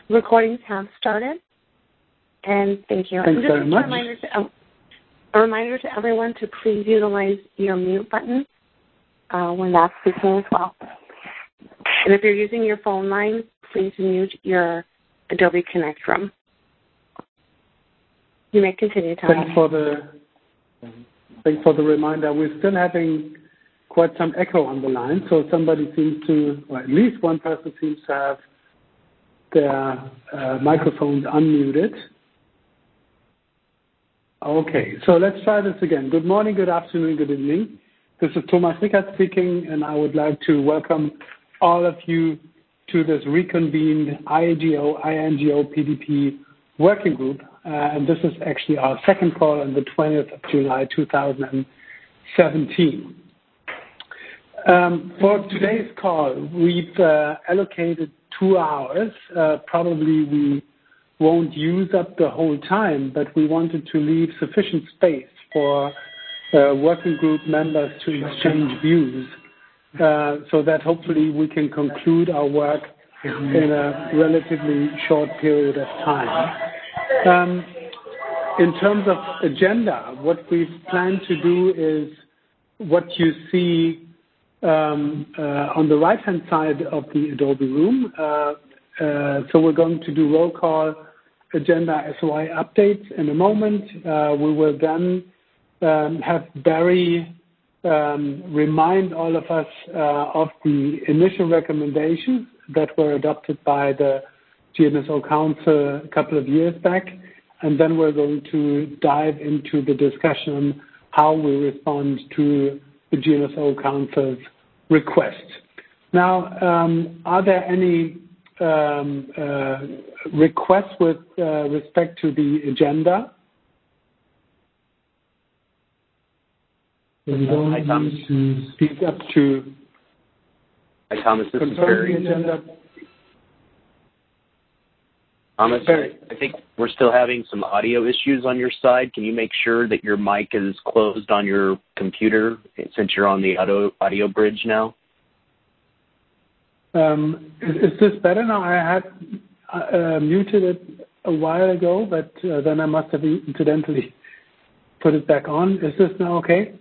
Recordings have started, and thank you. Thanks very much. A reminder to everyone to please utilize your mute button when that's speaking as well. And if you're using your phone line, please mute your Adobe Connect room. You may continue, Thomas. Thanks for the reminder. We're still having quite some echo on the line, so somebody seems to, or at least one person seems to have their microphones unmuted. Okay, so let's try this again. Good morning, good afternoon, good evening. This is Thomas Rickert speaking, and I would like to welcome all of you to this reconvened INGO PDP working group. And this is actually our second call on the 20th of July 2017. For today's call, we've allocated 2 hours. Probably we won't use up the whole time, but we wanted to leave sufficient space for working group members to exchange views so that hopefully we can conclude our work in a relatively short period of time. In terms of agenda, what we've planned to do is what you see on the right-hand side of the Adobe room. So we're going to do roll call, agenda, SOI updates in a moment. We will then have Barry remind all of us of the initial recommendations that were adopted by the GNSO Council a couple of years back, and then we're going to dive into the discussion how we respond to the GNSO Council's request. Now, are there any requests with respect to the agenda? We don't need to speak up to. Hi, Thomas. This is Barry. Thomas, I think we're still having some audio issues on your side. Can you make sure that your mic is closed on your computer since you're on the audio bridge now? Is this better now? I had muted it a while ago, but then I must have incidentally put it back on. Is this now okay?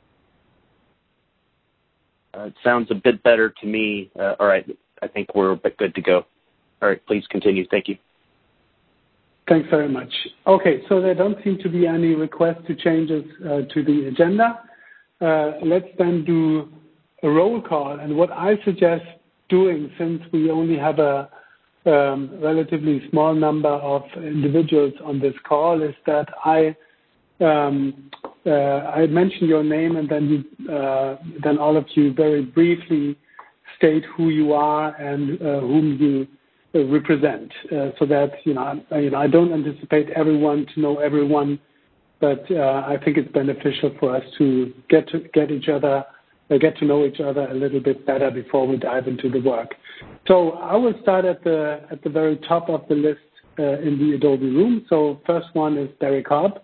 It sounds a bit better to me. All right. I think we're good to go. All right. Please continue. Thank you. Thanks very much. Okay. So there don't seem to be any requests to changes to the agenda. Let's then do a roll call. And what I suggest doing, since we only have a relatively small number of individuals on this call, is that I mention your name, and then then all of you very briefly state who you are and whom you represent, so that I don't anticipate everyone to know everyone, but I think it's beneficial for us to get to know each other a little bit better before we dive into the work. So I will start at the very top of the list in the Adobe room. So first one is Barry Cobb.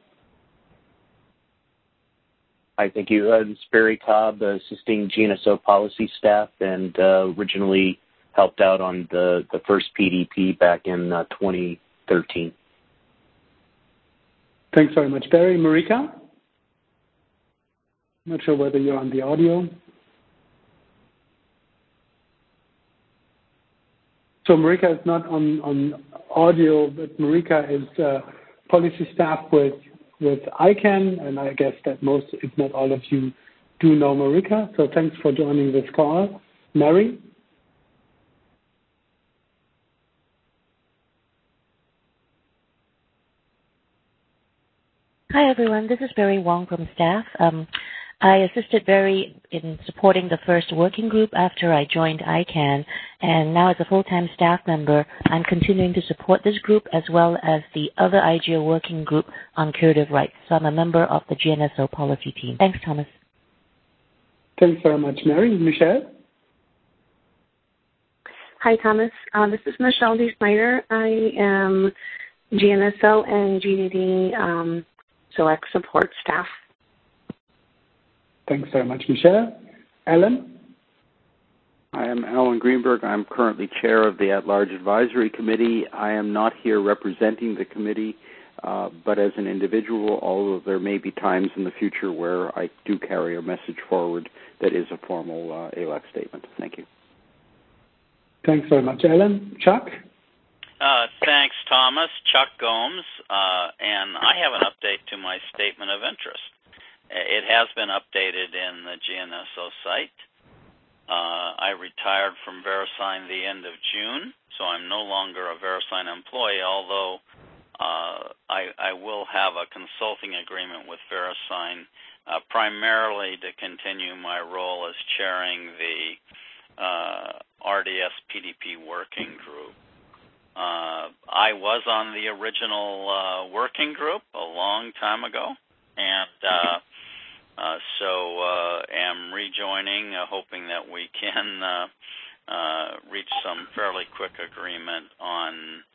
Hi, thank you. This is Barry Cobb, assisting GNSO policy staff, and originally helped out on the first PDP back in 2013. Thanks very much, Barry. Marika? I'm not sure whether you're on the audio. So Marika is not on audio, but Marika is policy staff with ICANN, and I guess that most, if not all of you, do know Marika. So thanks for joining this call. Mary? Hi, everyone. This is Barry Wong from staff. I assisted Barry in supporting the first working group after I joined ICANN, and now as a full-time staff member, I'm continuing to support this group as well as the other IGO working group on curative rights. So I'm a member of the GNSO policy team. Thanks, Thomas. Thanks very much, Mary. Michelle? Hi, Thomas. This is Michelle D. Snyder. I am GNSO and GDD Select Support staff. Thanks very much, Michelle. Ellen? I am Alan Greenberg. I'm currently chair of the At-Large Advisory Committee. I am not here representing the committee, but as an individual, although there may be times in the future where I do carry a message forward that is a formal ALAC statement. Thank you. Thanks very much, Alan. Chuck? Thanks, Thomas. Chuck Gomes, and I have an update to my statement of interest. It has been updated in the GNSO site. I retired from VeriSign the end of June, so I'm no longer a VeriSign employee, although I will have a consulting agreement with VeriSign primarily to continue my role as chairing the RDS PDP working group. I was on the original working group a long time ago, and so am rejoining, hoping that we can reach some fairly quick agreement on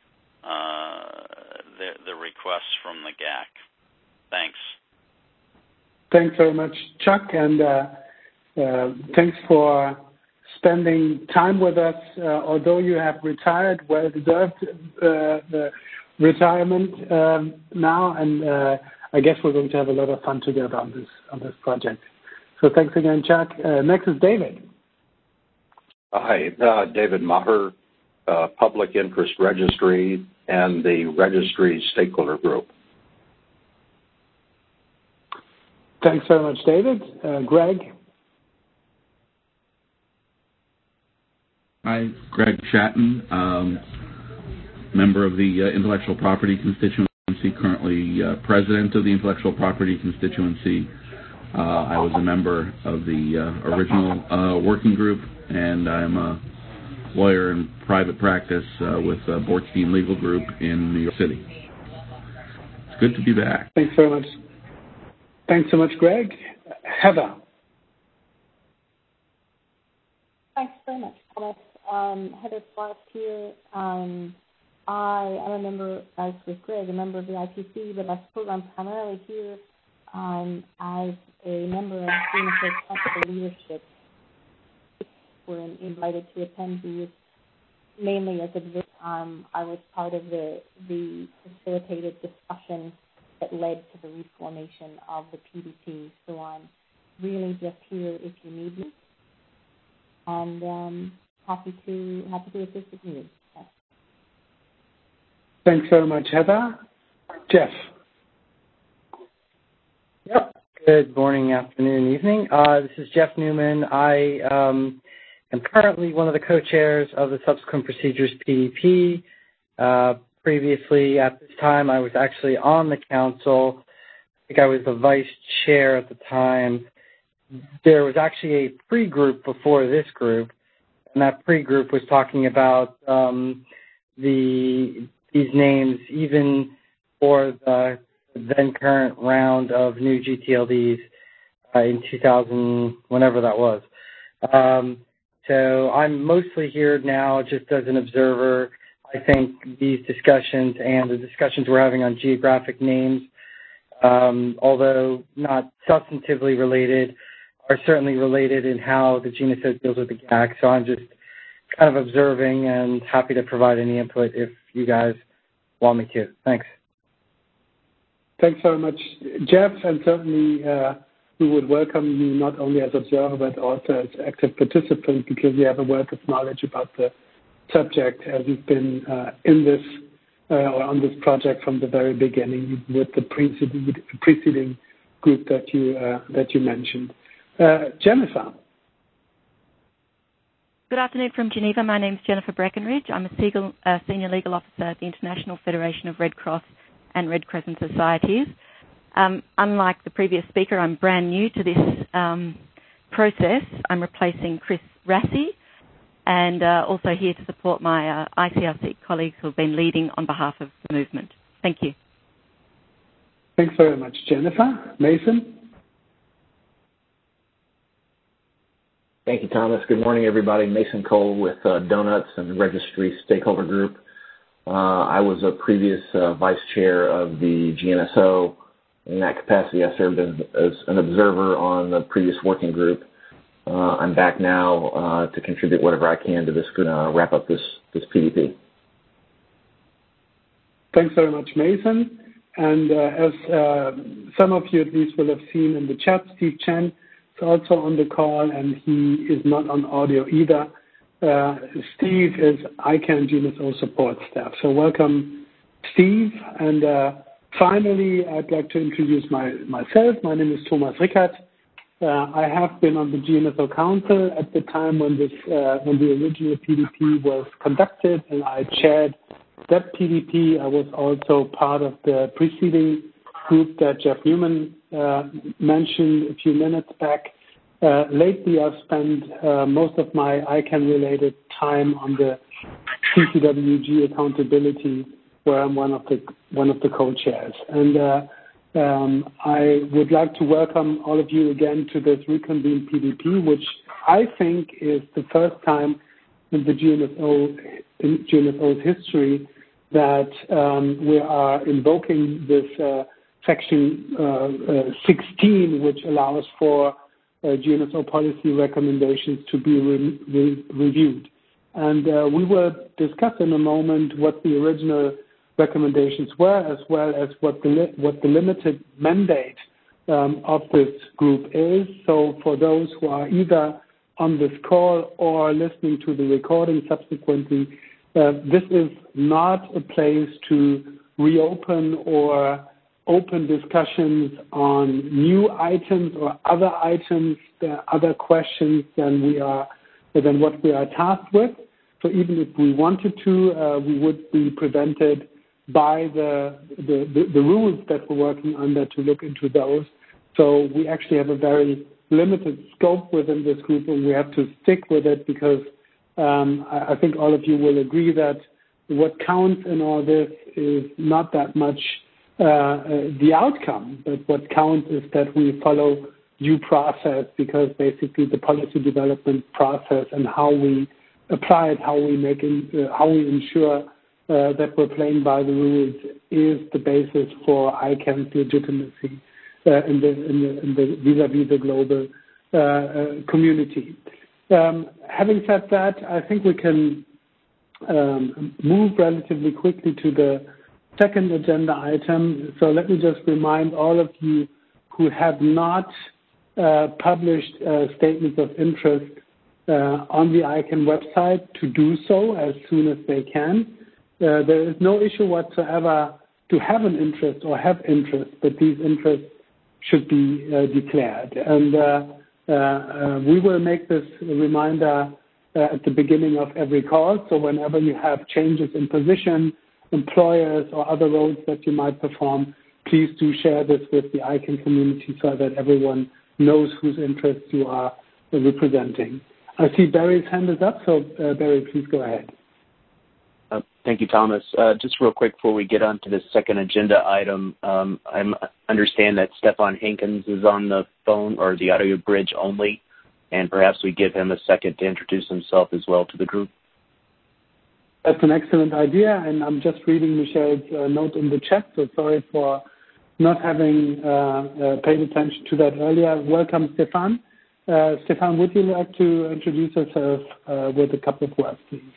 the requests from the GAC. Thanks. Thanks very much, Chuck, and thanks for spending time with us. Although you have retired, well-deserved the retirement now, and I guess we're going to have a lot of fun together on this project. So thanks again, Chuck. Next is David. Hi, David Maher, Public Interest Registry and the Registry Stakeholder Group. Thanks very much, David. Greg? Hi, Greg Shatton, member of the Intellectual Property Constituency, currently president of the Intellectual Property Constituency. I was a member of the original working group, and I'm a lawyer in private practice with Bortstein Legal Group in New York City. It's good to be back. Thanks very much. Thanks so much, Greg. Heather. Thanks very much, Thomas. Heather Sparks here. I am a member, as with Greg, a member of the IPC, but I suppose I'm primarily here as a member of GNSO Council leadership. We're invited to attend these mainly as a I was part of the facilitated discussion that led to the reformation of the PDP. So I'm really just here if you need me, and happy to assist if needed. Thanks very much, Heather. Jeff. Yep. Good morning, afternoon, evening. This is Jeff Newman. I am currently one of the co-chairs of the Subsequent Procedures PDP. Previously, at this time, I was actually on the council. I think I was the vice chair at the time. There was actually a pre-group before this group, and that pre-group was talking about these names, even for the then current round of new GTLDs in 2000, whenever that was. So I'm mostly here now just as an observer. I think these discussions and the discussions we're having on geographic names, although not substantively related, are certainly related in how the GNSO deals with the GAC. So I'm just kind of observing and happy to provide any input if you guys want me to. Thanks. Thanks very much, Jeff, and certainly we would welcome you not only as observer but also as active participant, because you have a wealth of knowledge about the subject as you've been in this or on this project from the very beginning with the preceding group that you mentioned. Jennifer. Good afternoon from Geneva. My name is Jennifer Breckenridge. I'm a senior legal officer at the International Federation of Red Cross and Red Crescent Societies. Unlike the previous speaker, I'm brand new to this process. I'm replacing Chris Rassi, and also here to support my ICRC colleagues who have been leading on behalf of the movement. Thank you. Thanks very much, Jennifer. Mason? Thank you, Thomas. Good morning, everybody. Mason Cole with Donuts and the Registry Stakeholder Group. I was a previous vice chair of the GNSO. In that capacity, I served as an observer on the previous working group. I'm back now to contribute whatever I can to this, wrap up this PDP. Thanks very much, Mason. And as some of you at least will have seen in the chat, Steve Chen is also on the call, and he is not on audio either. Steve is ICANN GNSO support staff. So welcome, Steve. And finally, I'd like to introduce myself. My name is Thomas Rickert. I have been on the GNSO Council at the time when the original PDP was conducted, and I chaired that PDP. I was also part of the preceding group that Jeff Newman mentioned a few minutes back. Lately, I've spent most of my ICANN-related time on the CCWG accountability, where I'm one of the co-chairs. And I would like to welcome all of you again to this reconvened PDP, which I think is the first time in the GNSO's history that we are invoking this Section 16, which allows for GNSO policy recommendations to be reviewed. And we will discuss in a moment what the original recommendations were, as well as what the limited mandate of this group is. So for those who are either on this call or listening to the recording subsequently, this is not a place to reopen or open discussions on new items or other items, other questions than what we are tasked with. So even if we wanted to, we would be prevented by the rules that we're working under to look into those. So we actually have a very limited scope within this group, and we have to stick with it because I think all of you will agree that what counts in all this is not that much the outcome, but what counts is that we follow due process, because basically the policy development process and how we apply it, how we ensure that we're playing by the rules is the basis for ICANN's legitimacy in the vis-a-vis the global community. Having said that, I think we can move relatively quickly to the second agenda item. So let me just remind all of you who have not published statements of interest on the ICANN website to do so as soon as they can. There is no issue whatsoever to have an interest or have interest, but these interests should be declared. And we will make this reminder at the beginning of every call. So whenever you have changes in position, employers, or other roles that you might perform, please do share this with the ICANN community so that everyone knows whose interests you are representing. I see Barry's hand is up, so Barry, please go ahead. Thank you, Thomas. Just real quick before we get on to the second agenda item, I understand that Stefan Hankins is on the phone or the audio bridge only, and perhaps we give him a second to introduce himself as well to the group. That's an excellent idea, and I'm just reading Michelle's note in the chat, so sorry for not having paid attention to that earlier. Welcome, Stefan. Stefan, would you like to introduce yourself with a couple of words, please?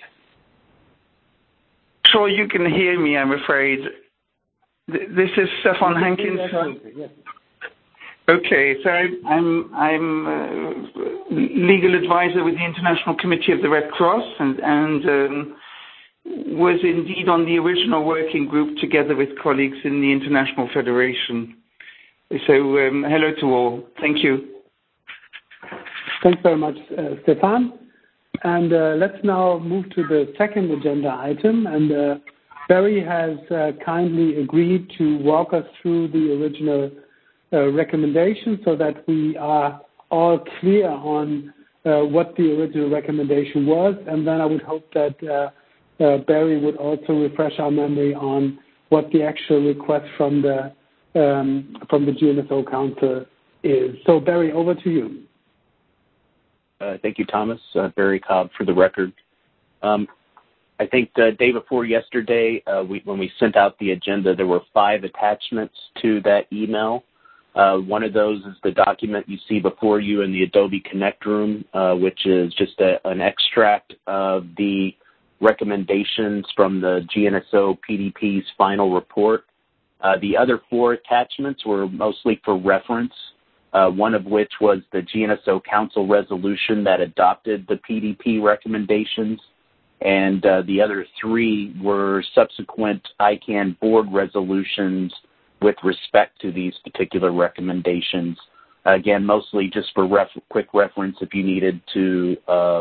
Sure, you can hear me, I'm afraid. This is Stefan Hankins. Yes. Okay, so I'm legal advisor with the International Committee of the Red Cross and was indeed on the original working group together with colleagues in the International Federation. So hello to all. Thank you. Thanks very much, Stefan. And let's now move to the second agenda item. And Barry has kindly agreed to walk us through the original recommendation so that we are all clear on what the original recommendation was. And then I would hope that Barry would also refresh our memory on what the actual request from the GNSO Council is. So Barry, over to you. Thank you, Thomas. Barry Cobb for the record. I think the day before yesterday, when we sent out the agenda, there were 5 attachments to that email. One of those is the document you see before you in the Adobe Connect room, which is just an extract of the recommendations from the GNSO PDP's final report. The other 4 attachments were mostly for reference, one of which was the GNSO Council resolution that adopted the PDP recommendations, and the other 3 were subsequent ICANN board resolutions with respect to these particular recommendations. Again, mostly just for quick reference if you needed to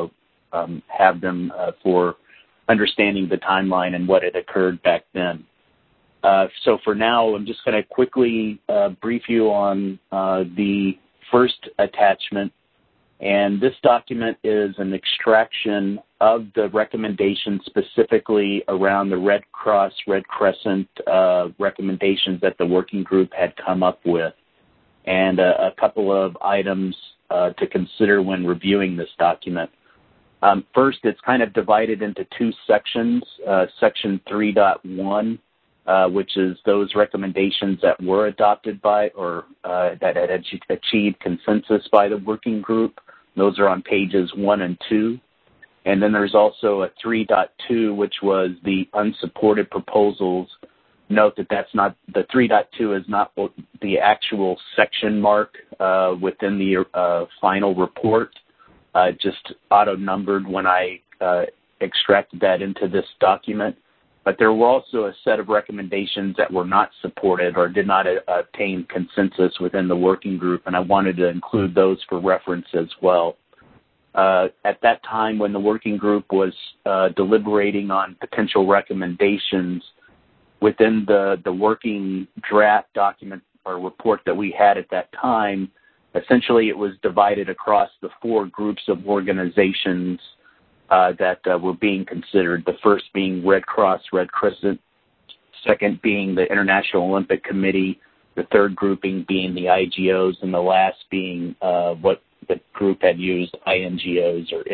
have them for understanding the timeline and what had occurred back then. So for now, I'm just going to quickly brief you on the first attachment. And this document is an extraction of the recommendations specifically around the Red Cross, Red Crescent recommendations that the working group had come up with, and a couple of items to consider when reviewing this document. First, it's kind of divided into 2 sections. Section 3.1, which is those recommendations that were adopted by or that had achieved consensus by the working group. Those are on pages 1 and 2. And then there's also a 3.2, which was the unsupported proposals. Note that that's not, the 3.2 is not the actual section mark within the final report. Just auto-numbered when I extracted that into this document. But there were also a set of recommendations that were not supported or did not obtain consensus within the working group, and I wanted to include those for reference as well. At that time, when the working group was deliberating on potential recommendations within the working draft document or report that we had at that time, essentially it was divided across the 4 groups of organizations that were being considered, the first being Red Cross, Red Crescent, second being the International Olympic Committee, the third grouping being the IGOs, and the last being what the group had used, INGOs or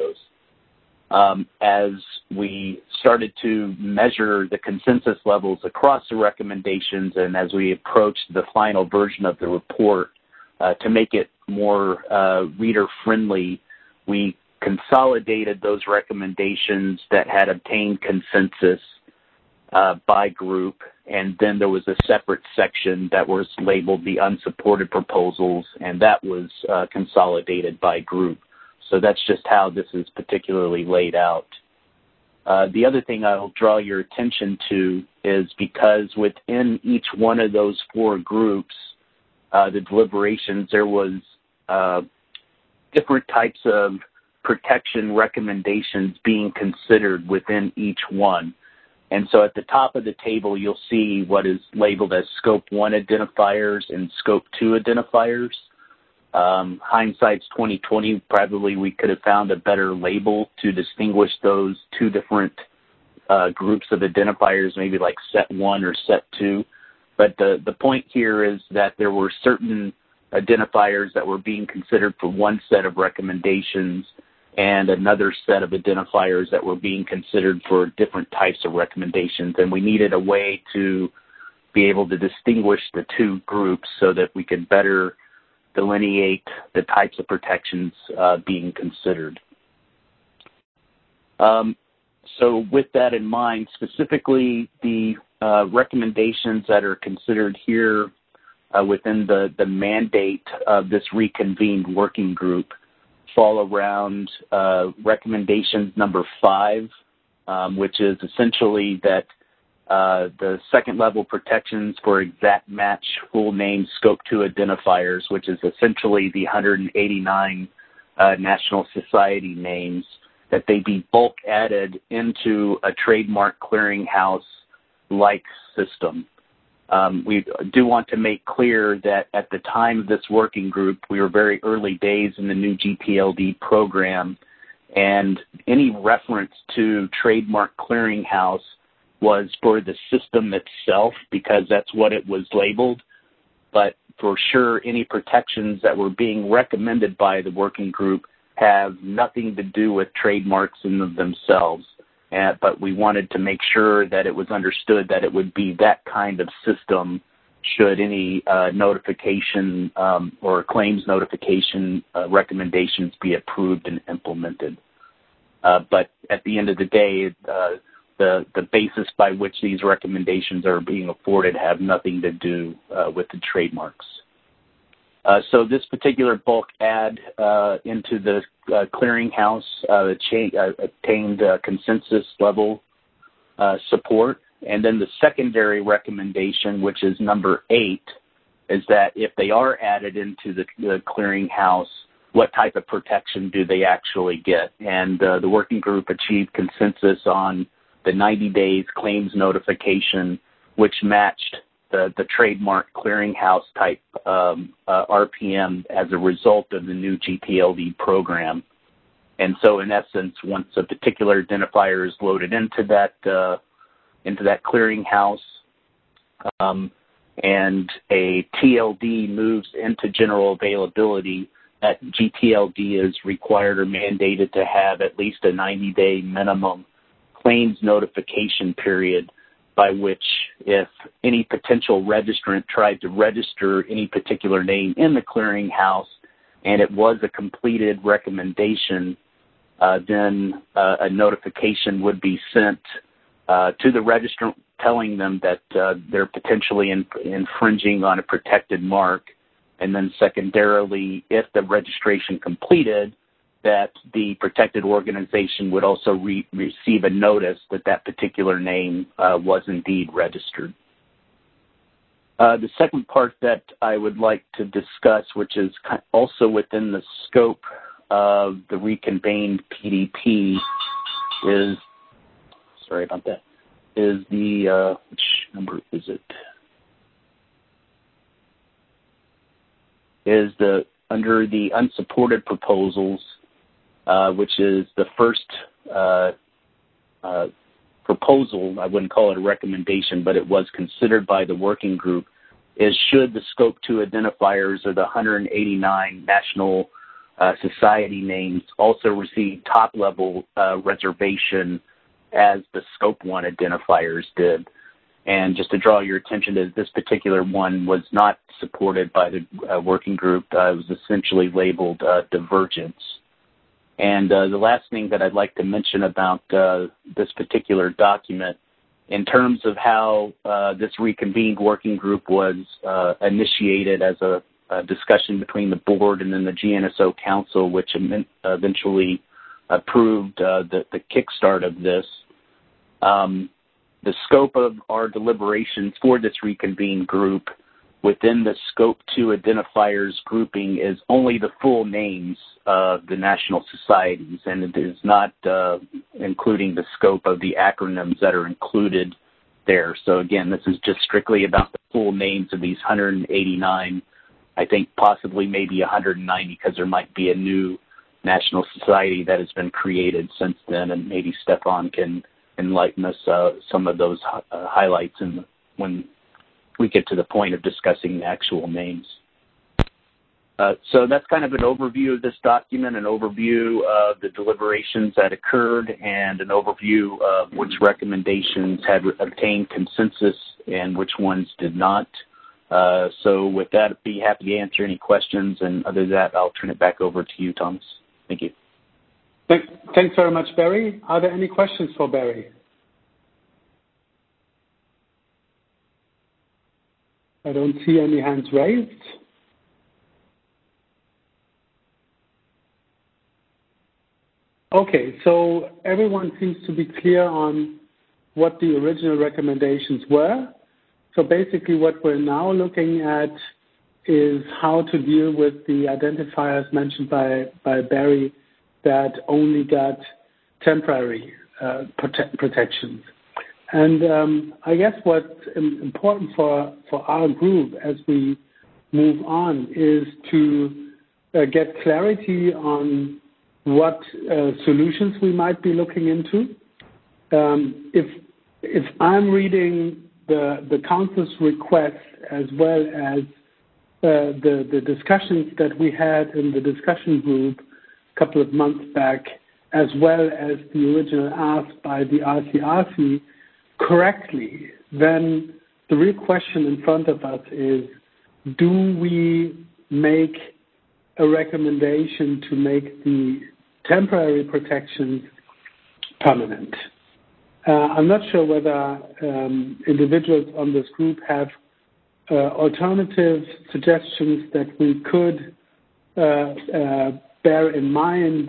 NGOs. As we started to measure the consensus levels across the recommendations and as we approached the final version of the report, to make it more reader-friendly, we consolidated those recommendations that had obtained consensus by group, and then there was a separate section that was labeled the unsupported proposals, and that was consolidated by group. So that's just how this is particularly laid out. The other thing I'll draw your attention to is because within each one of those 4 groups, the deliberations, there was different types of protection recommendations being considered within each one. And so at the top of the table, you'll see what is labeled as Scope 1 identifiers and Scope 2 identifiers. Hindsight's 2020, probably we could have found a better label to distinguish those 2 different groups of identifiers, maybe like Set 1 or Set 2. But the point here is that there were certain identifiers that were being considered for one set of recommendations and another set of identifiers that were being considered for different types of recommendations. And we needed a way to be able to distinguish the 2 groups so that we could better delineate the types of protections being considered. So with that in mind, specifically the recommendations that are considered here within the mandate of this reconvened working group fall around recommendation number 5, which is essentially that the second level protections for exact match full name Scope 2 identifiers, which is essentially the 189 National Society names, that they be bulk added into a trademark clearinghouse-like system. We do want to make clear that at the time of this working group, we were very early days in the new GPLD program, and any reference to trademark clearinghouse was for the system itself because that's what it was labeled. But for sure, any protections that were being recommended by the working group have nothing to do with trademarks in themselves. But we wanted to make sure that it was understood that it would be that kind of system should any notification or claims notification recommendations be approved and implemented. But at the end of the day, the basis by which these recommendations are being afforded have nothing to do with the trademarks. So this particular bulk add into the clearinghouse obtained consensus level support. And then the secondary recommendation, which is number 8, is that if they are added into the clearinghouse, what type of protection do they actually get? And the working group achieved consensus on the 90 days claims notification, which matched the trademark clearinghouse type RPM as a result of the new GTLD program. And so in essence, once a particular identifier is loaded into that clearinghouse and a TLD moves into general availability, that GTLD is required or mandated to have at least a 90-day minimum claims notification period by which if any potential registrant tried to register any particular name in the clearinghouse and it was a completed recommendation, then a notification would be sent to the registrant telling them that they're potentially infringing on a protected mark. And then secondarily, if the registration completed, that the protected organization would also receive a notice that that particular name was indeed registered. The second part that I would like to discuss, which is also within the scope of the reconvened PDP, is, sorry about that, is the, which number is it? Is the, under the unsupported proposals, which is the first proposal, I wouldn't call it a recommendation, but it was considered by the working group, is should the Scope 2 identifiers or the 189 national society names also receive top-level reservation as the Scope 1 identifiers did. And just to draw your attention to this particular one was not supported by the working group. It was essentially labeled divergence. And the last thing that I'd like to mention about this particular document, in terms of how this reconvened working group was initiated as a discussion between the board and then the GNSO Council, which eventually approved the kickstart of this. The scope of our deliberations for this reconvened group within the Scope 2 identifiers grouping is only the full names of the national societies, and it is not including the scope of the acronyms that are included there. So again, this is just strictly about the full names of these 189, I think possibly maybe 190, because there might be a new national society that has been created since then, and maybe Stefan can enlighten us some of those highlights when we get to the point of discussing the actual names. So that's kind of an overview of this document, an overview of the deliberations that occurred, and an overview of which recommendations had obtained consensus and which ones did not. So with that, I'd be happy to answer any questions, and other than that, I'll turn it back over to you, Thomas. Thank you. Thanks very much, Barry. Are there any questions for Barry? I don't see any hands raised. Okay, so everyone seems to be clear on what the original recommendations were. So basically what we're now looking at is how to deal with the identifiers mentioned by Barry that only got temporary protections. And I guess what's important for our group as we move on is to get clarity on what solutions we might be looking into. If I'm reading the Council's request as well as the discussions that we had in the discussion group a couple of months back, as well as the original ask by the RCRC correctly, then the real question in front of us is, do we make a recommendation to make the temporary protections permanent? I'm not sure whether individuals on this group have alternative suggestions that we could bear in mind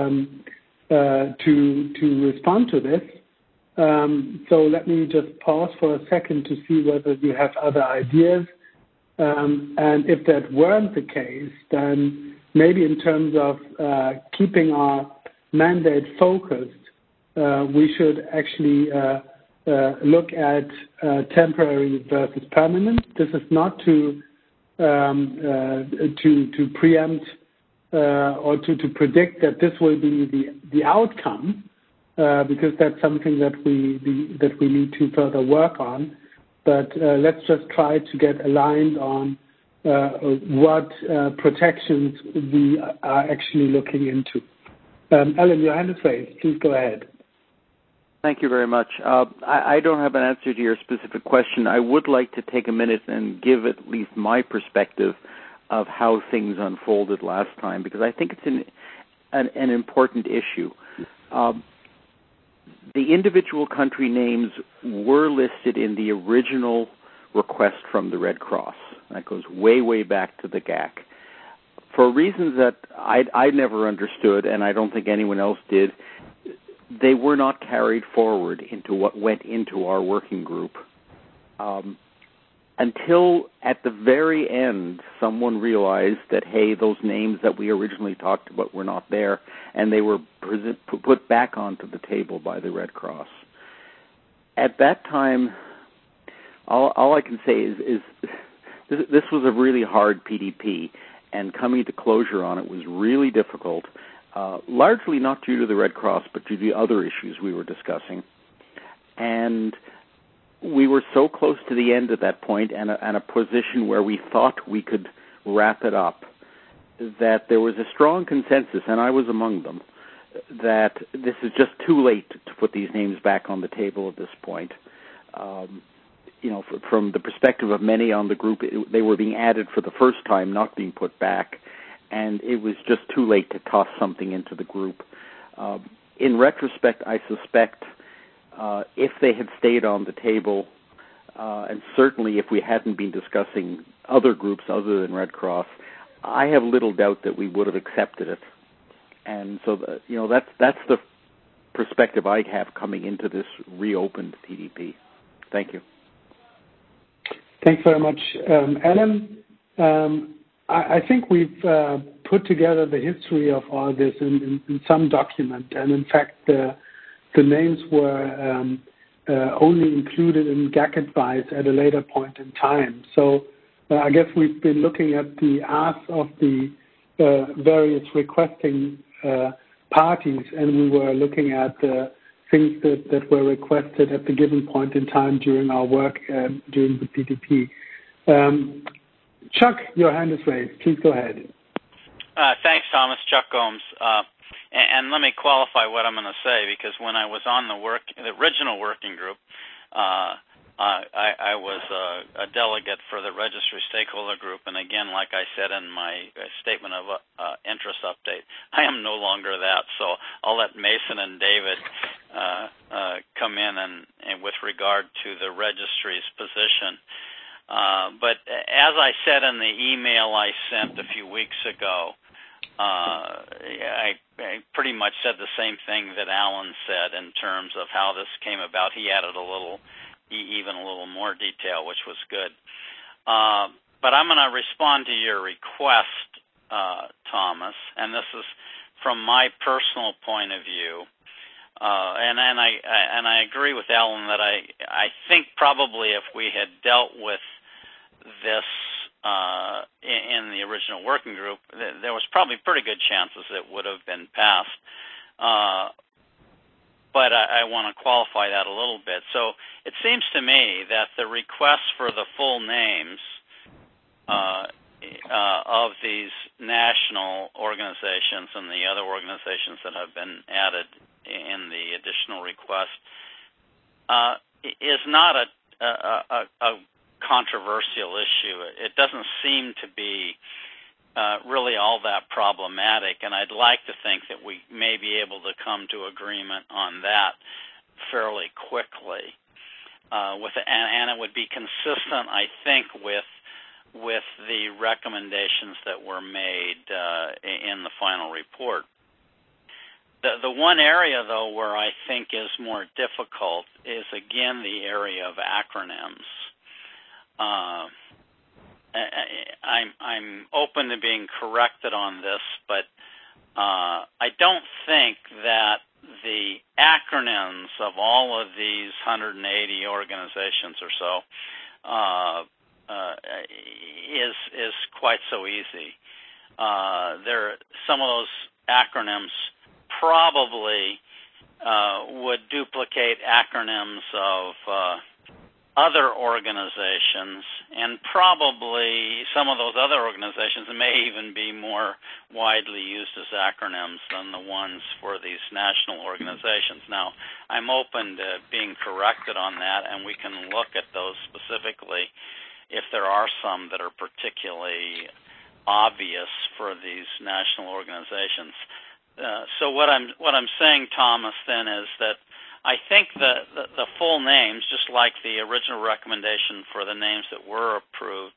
to respond to this. So let me just pause for a second to see whether you have other ideas. And if that weren't the case, then maybe in terms of keeping our mandate focused, we should actually look at temporary versus permanent. This is not to preempt or to predict that this will be the outcome, because that's something that we need to further work on. But let's just try to get aligned on what protections we are actually looking into. Alan, your hand is raised. Please go ahead. Thank you very much. I don't have an answer to your specific question. I would like to take a minute and give at least my perspective of how things unfolded last time, because I think it's an important issue. The individual country names were listed in the original request from the Red Cross. That goes way, way back to the GAC. For reasons that I never understood, and I don't think anyone else did, they were not carried forward into what went into our working group. Until at the very end, someone realized that, hey, those names that we originally talked about were not there, and they were put back onto the table by the Red Cross. At that time, all I can say is this was a really hard PDP, and coming to closure on it was really difficult, largely not due to the Red Cross, but due to other issues we were discussing. And we were so close to the end at that point, and a position where we thought we could wrap it up, that there was a strong consensus, and I was among them, that this is just too late to put these names back on the table at this point. From the perspective of many on the group, they were being added for the first time, not being put back, and it was just too late to toss something into the group. In retrospect, I suspect if they had stayed on the table, and certainly if we hadn't been discussing other groups other than Red Cross, I have little doubt that we would have accepted it. And so, that's the perspective I have coming into this reopened PDP. Thank you. Thanks very much, Alan. I think we've put together the history of all this in some document, and in fact, the names were only included in GAC advice at a later point in time. So I guess we've been looking at the ask of the various requesting parties, and we were looking at the things that were requested at the given point in time during our work during the PDP. Chuck, your hand is raised. Please go ahead. Thanks, Thomas. Chuck Gomes. And let me qualify what I'm going to say, because when I was on the original working group, I was a delegate for the registry stakeholder group, and again, like I said in my statement of interest update, I am no longer that. So I'll let Mason and David come in and with regard to the registry's position. But as I said in the email I sent a few weeks ago, I pretty much said the same thing that Alan said in terms of how this came about. He added even a little more detail, which was good. But I'm going to respond to your request, Thomas, and this is from my personal point of view. And I agree with Alan that I think probably if we had dealt with this in the original working group, there was probably pretty good chances it would have been passed. But I want to qualify that a little bit. So it seems to me that the request for the full names of these national organizations and the other organizations that have been added in the additional request is not a controversial issue. It doesn't seem to be really all that problematic, and I'd like to think that we may be able to come to agreement on that fairly quickly. And it would be consistent, I think, with the recommendations that were made in the final report. The one area, though, where I think is more difficult is, again, the area of acronyms. I'm open to being corrected on this, but I don't think that the acronyms of all of these 180 organizations or so is quite so easy. Some of those acronyms probably would duplicate acronyms of other organizations, and probably some of those other organizations may even be more widely used as acronyms than the ones for these national organizations. Now, I'm open to being corrected on that, and we can look at those specifically if there are some that are particularly obvious for these national organizations. So what I'm saying, Thomas, then, is that I think the full names, just like the original recommendation for the names that were approved,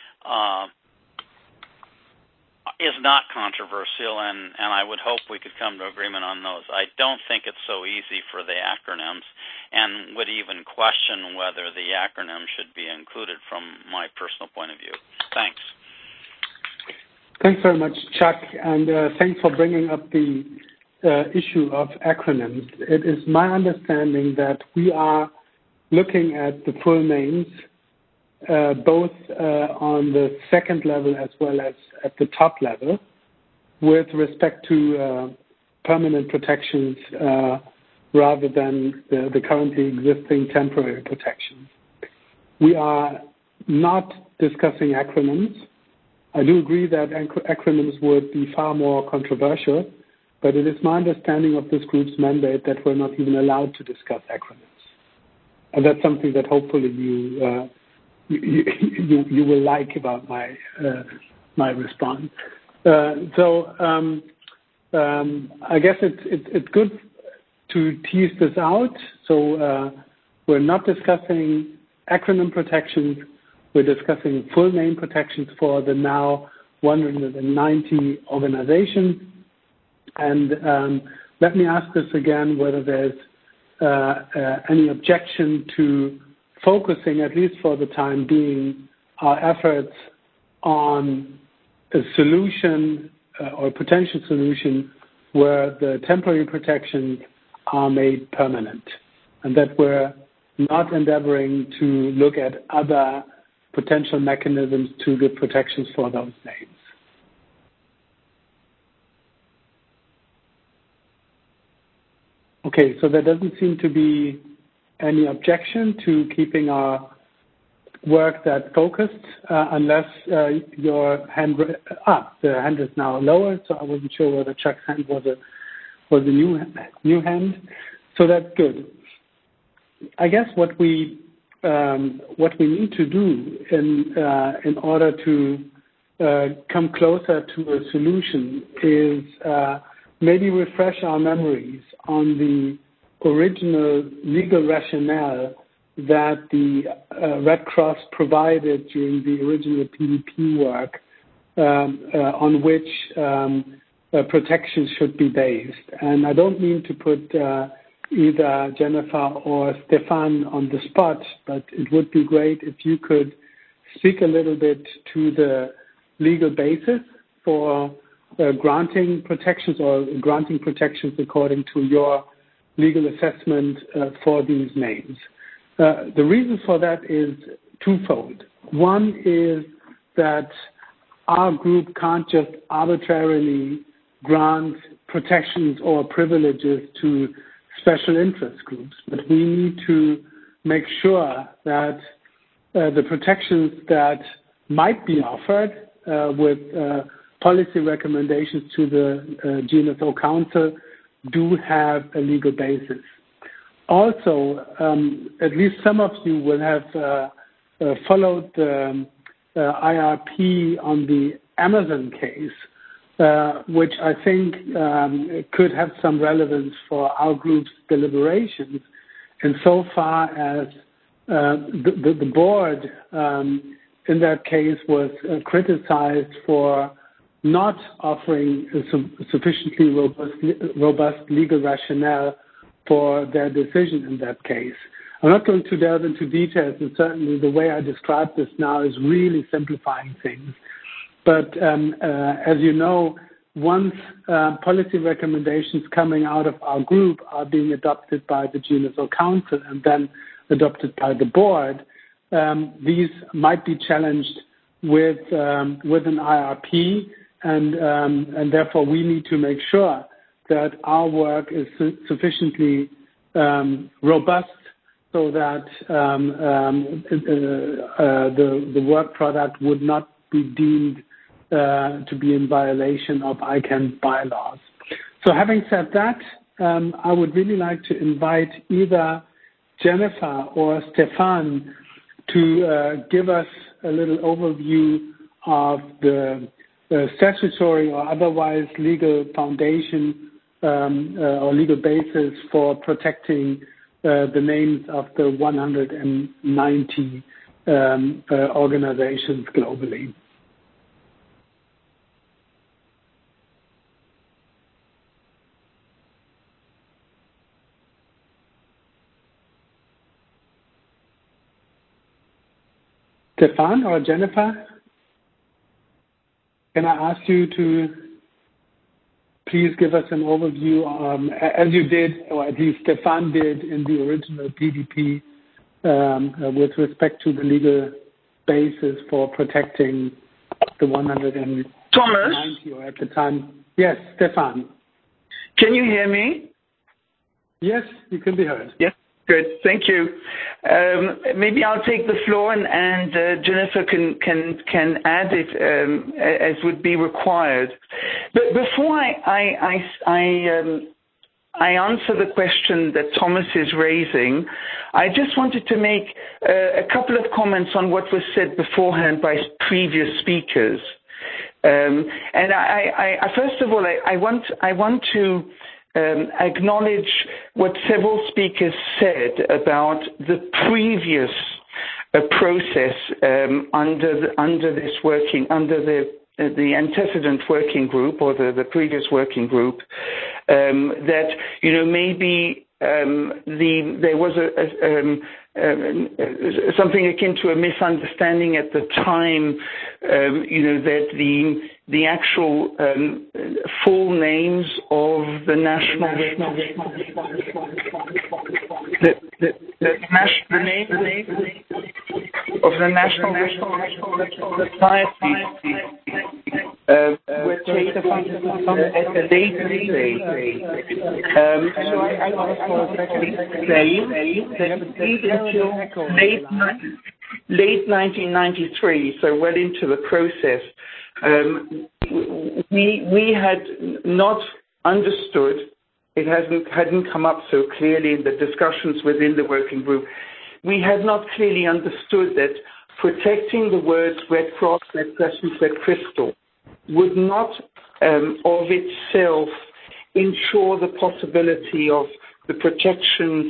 is not controversial, and I would hope we could come to agreement on those. I don't think it's so easy for the acronyms, and would even question whether the acronym should be included from my personal point of view. Thanks. Thanks very much, Chuck, and thanks for bringing up the issue of acronyms. It is my understanding that we are looking at the full names, both on the second level as well as at the top level, with respect to permanent protections rather than the currently existing temporary protections. We are not discussing acronyms. I do agree that acronyms would be far more controversial, but it is my understanding of this group's mandate that we're not even allowed to discuss acronyms. And that's something that hopefully you will like about my response. I guess it's good to tease this out. So we're not discussing acronym protections. We're discussing full name protections for the now 190 organizations. And let me ask this again, whether there's any objection to focusing, at least for the time being, our efforts on a solution or potential solution where the temporary protections are made permanent, and that we're not endeavoring to look at other potential mechanisms to give protections for those names. Okay, so there doesn't seem to be any objection to keeping our work that focused, unless your hand, the hand is now lowered, so I wasn't sure whether Chuck's hand was a new hand, so that's good. I guess what we need to do in order to come closer to a solution is maybe refresh our memories on the original legal rationale that the Red Cross provided during the original PDP work, on which protections should be based. And I don't mean to put either Jennifer or Stefan on the spot, but it would be great if you could speak a little bit to the legal basis for granting protections or granting protections according to your legal assessment for these names. The reason for that is twofold. One is that our group can't just arbitrarily grant protections or privileges to special interest groups, but we need to make sure that the protections that might be offered with policy recommendations to the GNSO Council do have a legal basis. Also, at least some of you will have followed the IRP on the Amazon case, which I think could have some relevance for our group's deliberations, insofar as the board in that case was criticized for not offering a sufficiently robust legal rationale for their decision in that case. I'm not going to delve into details, and certainly the way I describe this now is really simplifying things. But as you know, once policy recommendations coming out of our group are being adopted by the GNSO Council and then adopted by the board, these might be challenged with an IRP, and therefore we need to make sure that our work is sufficiently robust so that the work product would not be deemed to be in violation of ICANN's bylaws. So having said that, I would really like to invite either Jennifer or Stefan to give us a little overview of the statutory or otherwise legal foundation or legal basis for protecting the names of the 190 organizations globally. Stefan or Jennifer, can I ask you to please give us an overview, as you did, or at least Stefan did in the original PDP, with respect to the legal basis for protecting the 190 Thomas? or at the time. Yes, Stefan. Can you hear me? Yes, you can be heard. Yes. Good, thank you. Maybe I'll take the floor, and Jennifer can add it as would be required. But before I answer the question that Thomas is raising, I just wanted to make a couple of comments on what was said beforehand by previous speakers. And I first of all, I want to acknowledge what several speakers said about the previous process under the antecedent working group, or the previous working group, that maybe there was something akin to a misunderstanding at the time, that the actual full names of the national society were taken at a later stage. So I want to say that until late 1993, so well into the process, we had not understood, it hadn't come up so clearly in the discussions within the working group, we had not clearly understood that protecting the words Red Cross, Red Crescent, Red Crystal would not of itself ensure the possibility of the protection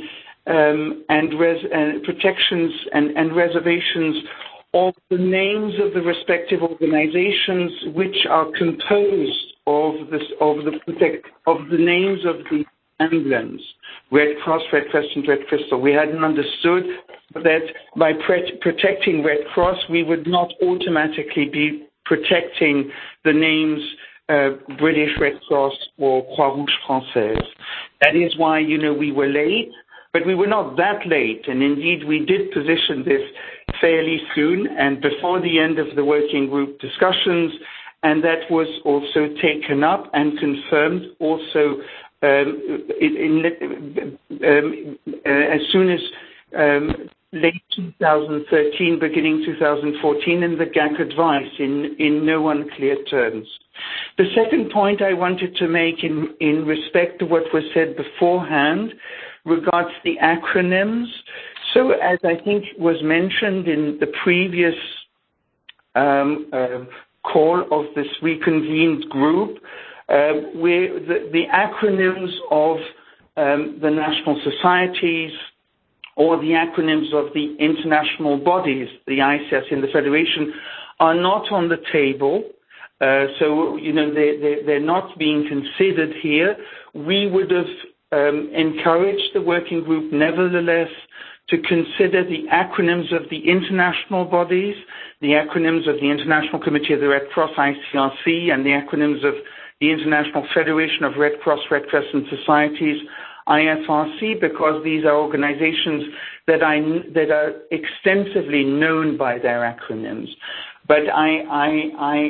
protections and reservations of the names of the respective organizations which are composed of the names of the emblems, Red Cross, Red Crescent, Red Crystal. We hadn't understood that by protecting Red Cross, we would not automatically be protecting the names British Red Cross or Croix-Rouge Française. That is why, we were late, but we were not that late, and indeed we did position this fairly soon and before the end of the working group discussions, and that was also taken up and confirmed also as soon as late 2013, beginning 2014, in the GAC advice in no unclear terms. The second point I wanted to make in respect to what was said beforehand regards the acronyms. So as I think was mentioned in the previous call of this reconvened group, where the acronyms of the national societies or the acronyms of the international bodies, the ICIRC and the Federation, are not on the table. So, they're not being considered here. We would have encouraged the working group, nevertheless, to consider the acronyms of the international bodies, the acronyms of the International Committee of the Red Cross, ICRC, and the acronyms of the International Federation of Red Cross, Red Crescent Societies, IFRC, because these are organizations that are extensively known by their acronyms. But I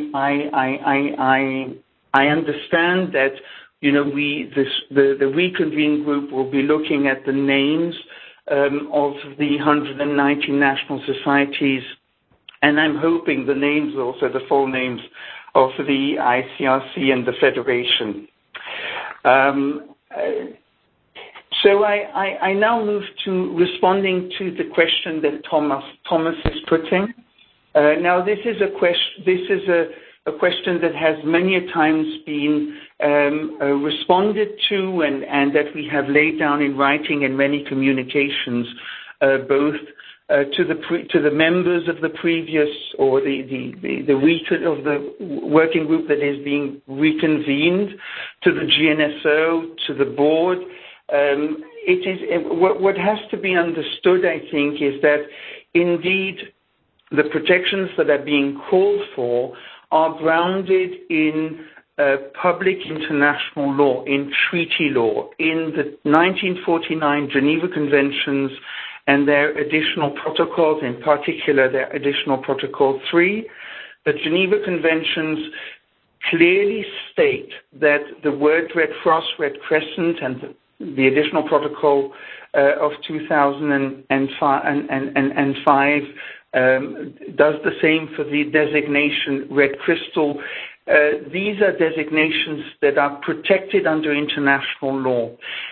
understand that the reconvened group will be looking at the names of the 190 national societies, and I'm hoping the names, also the full names of the ICRC and the Federation. So I now move to responding to the question that Thomas is putting. Now, this is a question that has many a times been responded to, and that we have laid down in writing in many communications, both to the members of the previous or the working group that is being reconvened, to the GNSO, to the board. What has to be understood, I think, is that indeed the protections that are being called for are grounded in public international law, in treaty law, in the 1949 Geneva Conventions and their additional protocols, in particular their additional Protocol 3. The Geneva Conventions clearly state that the word Red Cross, Red Crescent, and the additional protocol of 2005 does the same for the designation Red Crystal. These are designations that are protected under international law.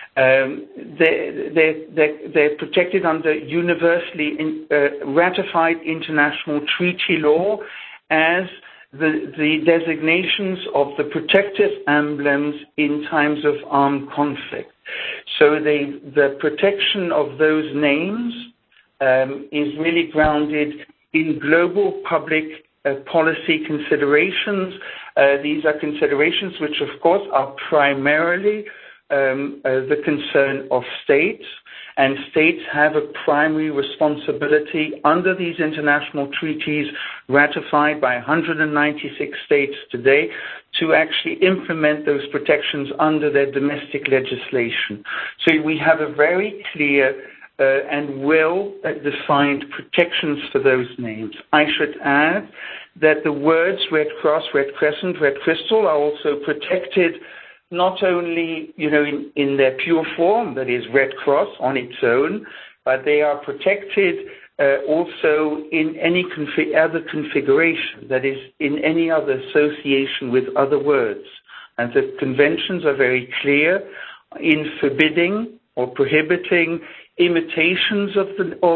They're protected under universally ratified international treaty law as the designations of the protective emblems in times of armed conflict. So the protection of those names is really grounded in global public policy considerations. These are considerations which, of course, are primarily the concern of states, and states have a primary responsibility under these international treaties ratified by 196 states today to actually implement those protections under their domestic legislation. So we have a very clear and well-defined protections for those names. I should add that the words Red Cross, Red Crescent, Red Crystal are also protected not only, in their pure form, that is Red Cross on its own, but they are protected also in any other configuration, that is, in any other association with other words. And the conventions are very clear in forbidding or prohibiting imitations of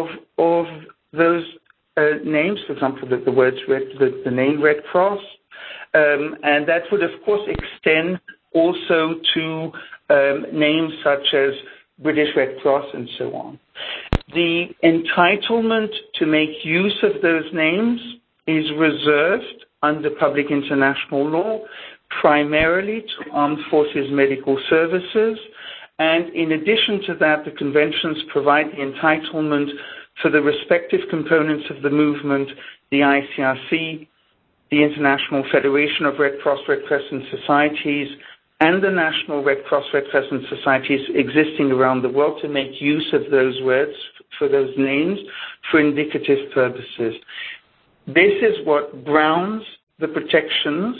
those names, for example, the words the name Red Cross, and that would, of course, extend also to names such as British Red Cross and so on. The entitlement to make use of those names is reserved under public international law, primarily to armed forces medical services, and in addition to that, the conventions provide the entitlement for the respective components of the movement, the ICRC, the International Federation of Red Cross, Red Crescent Societies, and the National Red Cross, Red Crescent Societies existing around the world to make use of those words, for those names, for indicative purposes. This is what grounds the protections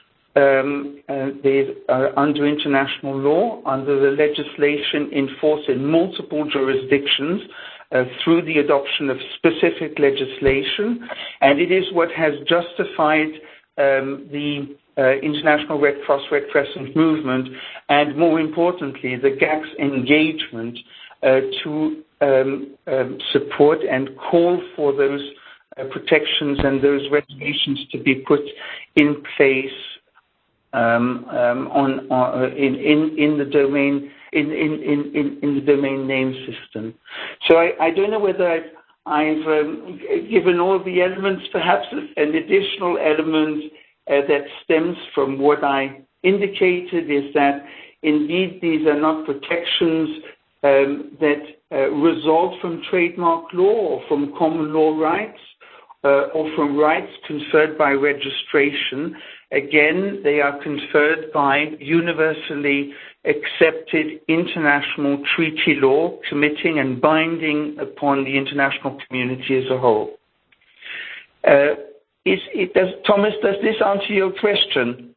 under international law, under the legislation in force in multiple jurisdictions through the adoption of specific legislation, and it is what has justified the International Red Cross Red Crescent movement, and more importantly, the GAC's engagement to support and call for those protections and those regulations to be put in place in the domain in the domain name system. So I don't know whether I've given all the elements. Perhaps an additional element that stems from what I indicated is that indeed these are not protections that result from trademark law or from common law rights or from rights conferred by registration. Again, they are conferred by universally accepted international treaty law, committing and binding upon the international community as a whole. Thomas, does this answer your question?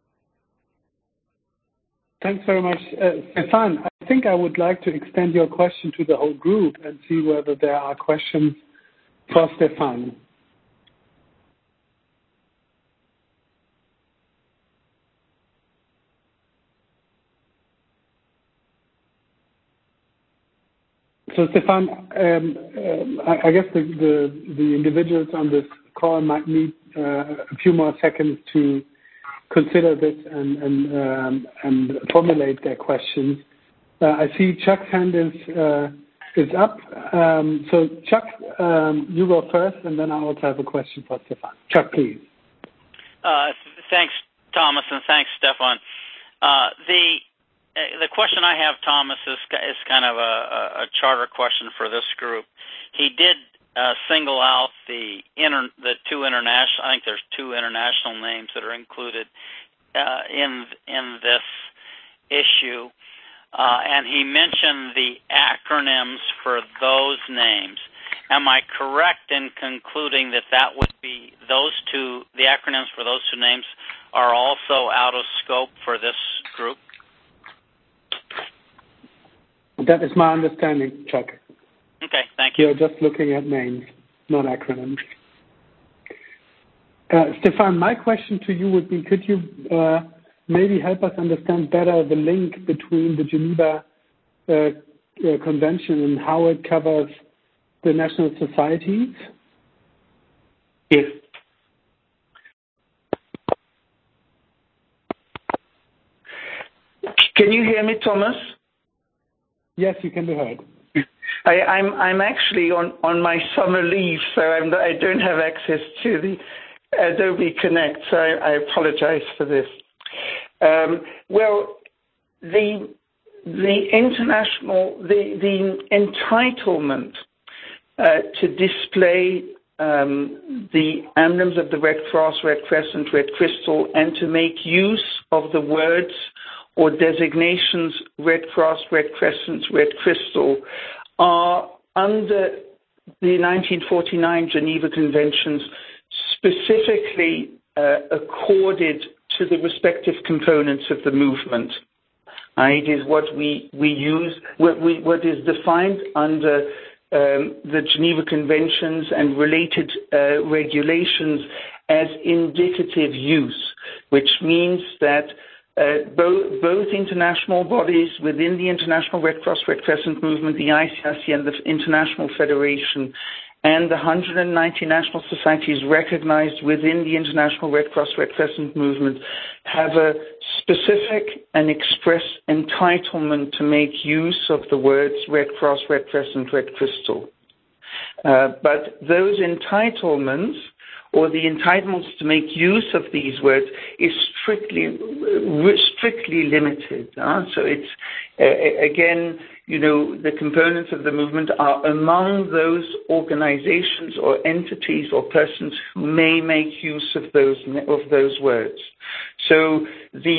Thanks very much. Stefan, I think I would like to extend your question to the whole group and see whether there are questions for Stefan. So, Stefan, I guess the individuals on this call might need a few more seconds to consider this and formulate their questions. I see Chuck's hand is up. So, Chuck, you go first, and then I also have a question for Stefan. Chuck, please. Thanks, Thomas, and thanks, Stefan. The question I have, Thomas, is kind of a charter question for this group. He did single out the two international. I think there's two international names that are included in this issue, and he mentioned the acronyms for those names. Am I correct in concluding that would be those two? The acronyms for those two names are also out of scope for this group? That is my understanding, Chuck. Okay, thank you. You're just looking at names, not acronyms. Stefan, my question to you would be, could you maybe help us understand better the link between the Geneva Convention and how it covers the national societies? Yes. Can you hear me, Thomas? Yes, you can be heard. I'm actually on my summer leave, so I don't have access to the Adobe Connect, so I apologize for this. Well, the entitlement to display the emblems of the Red Cross, Red Crescent, Red Crystal, and to make use of the words or designations Red Cross, Red Crescent, Red Crystal are under the 1949 Geneva Conventions specifically accorded to the respective components of the movement. It is what we use, what is defined under the Geneva Conventions and related regulations as indicative use, which means that both international bodies within the International Red Cross Red Crescent movement, the ICRC and the International Federation, and the 190 national societies recognized within the International Red Cross Red Crescent movement have a specific and express entitlement to make use of the words Red Cross, Red Crescent, Red Crystal. But those entitlements, or the entitlements to make use of these words, is strictly limited. So it's, again, the components of the movement are among those organizations or entities or persons who may make use of those words. So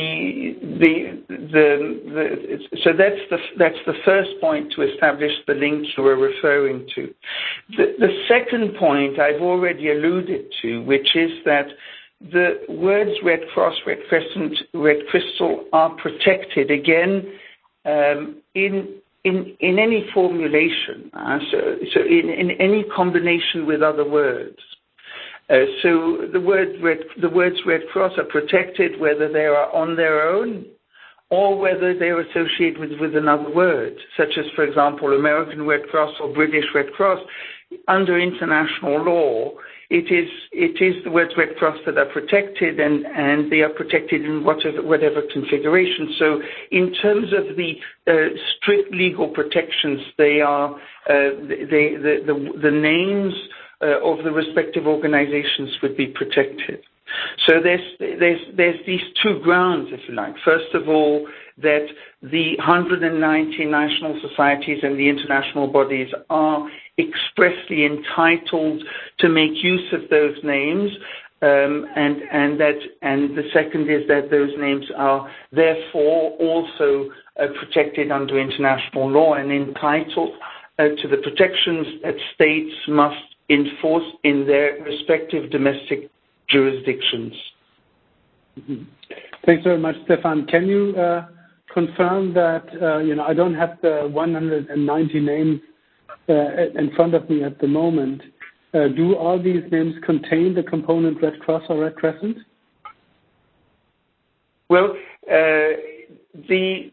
so that's the first point to establish the link you were referring to. The second point I've already alluded to, which is that the words Red Cross, Red Crescent, Red Crystal are protected again in in any formulation, so in any combination with other words. So the words Red Cross are protected whether they are on their own or whether they are associated with another word, such as, for example, American Red Cross or British Red Cross. Under international law, it is the words Red Cross that are protected, and they are protected in whatever configuration. So in terms of the strict legal protections, they are the names of the respective organizations would be protected. So there's these two grounds, if you like. First of all, that the 190 national societies and the international bodies are expressly entitled to make use of those names, and the second is that those names are therefore also protected under international law and entitled to the protections that states must enforce in their respective domestic jurisdictions. Mm-hmm. Thanks very much, Stefan. Can you confirm that, I don't have the 190 names in front of me at the moment. Do all these names contain the component Red Cross or Red Crescent? Well, they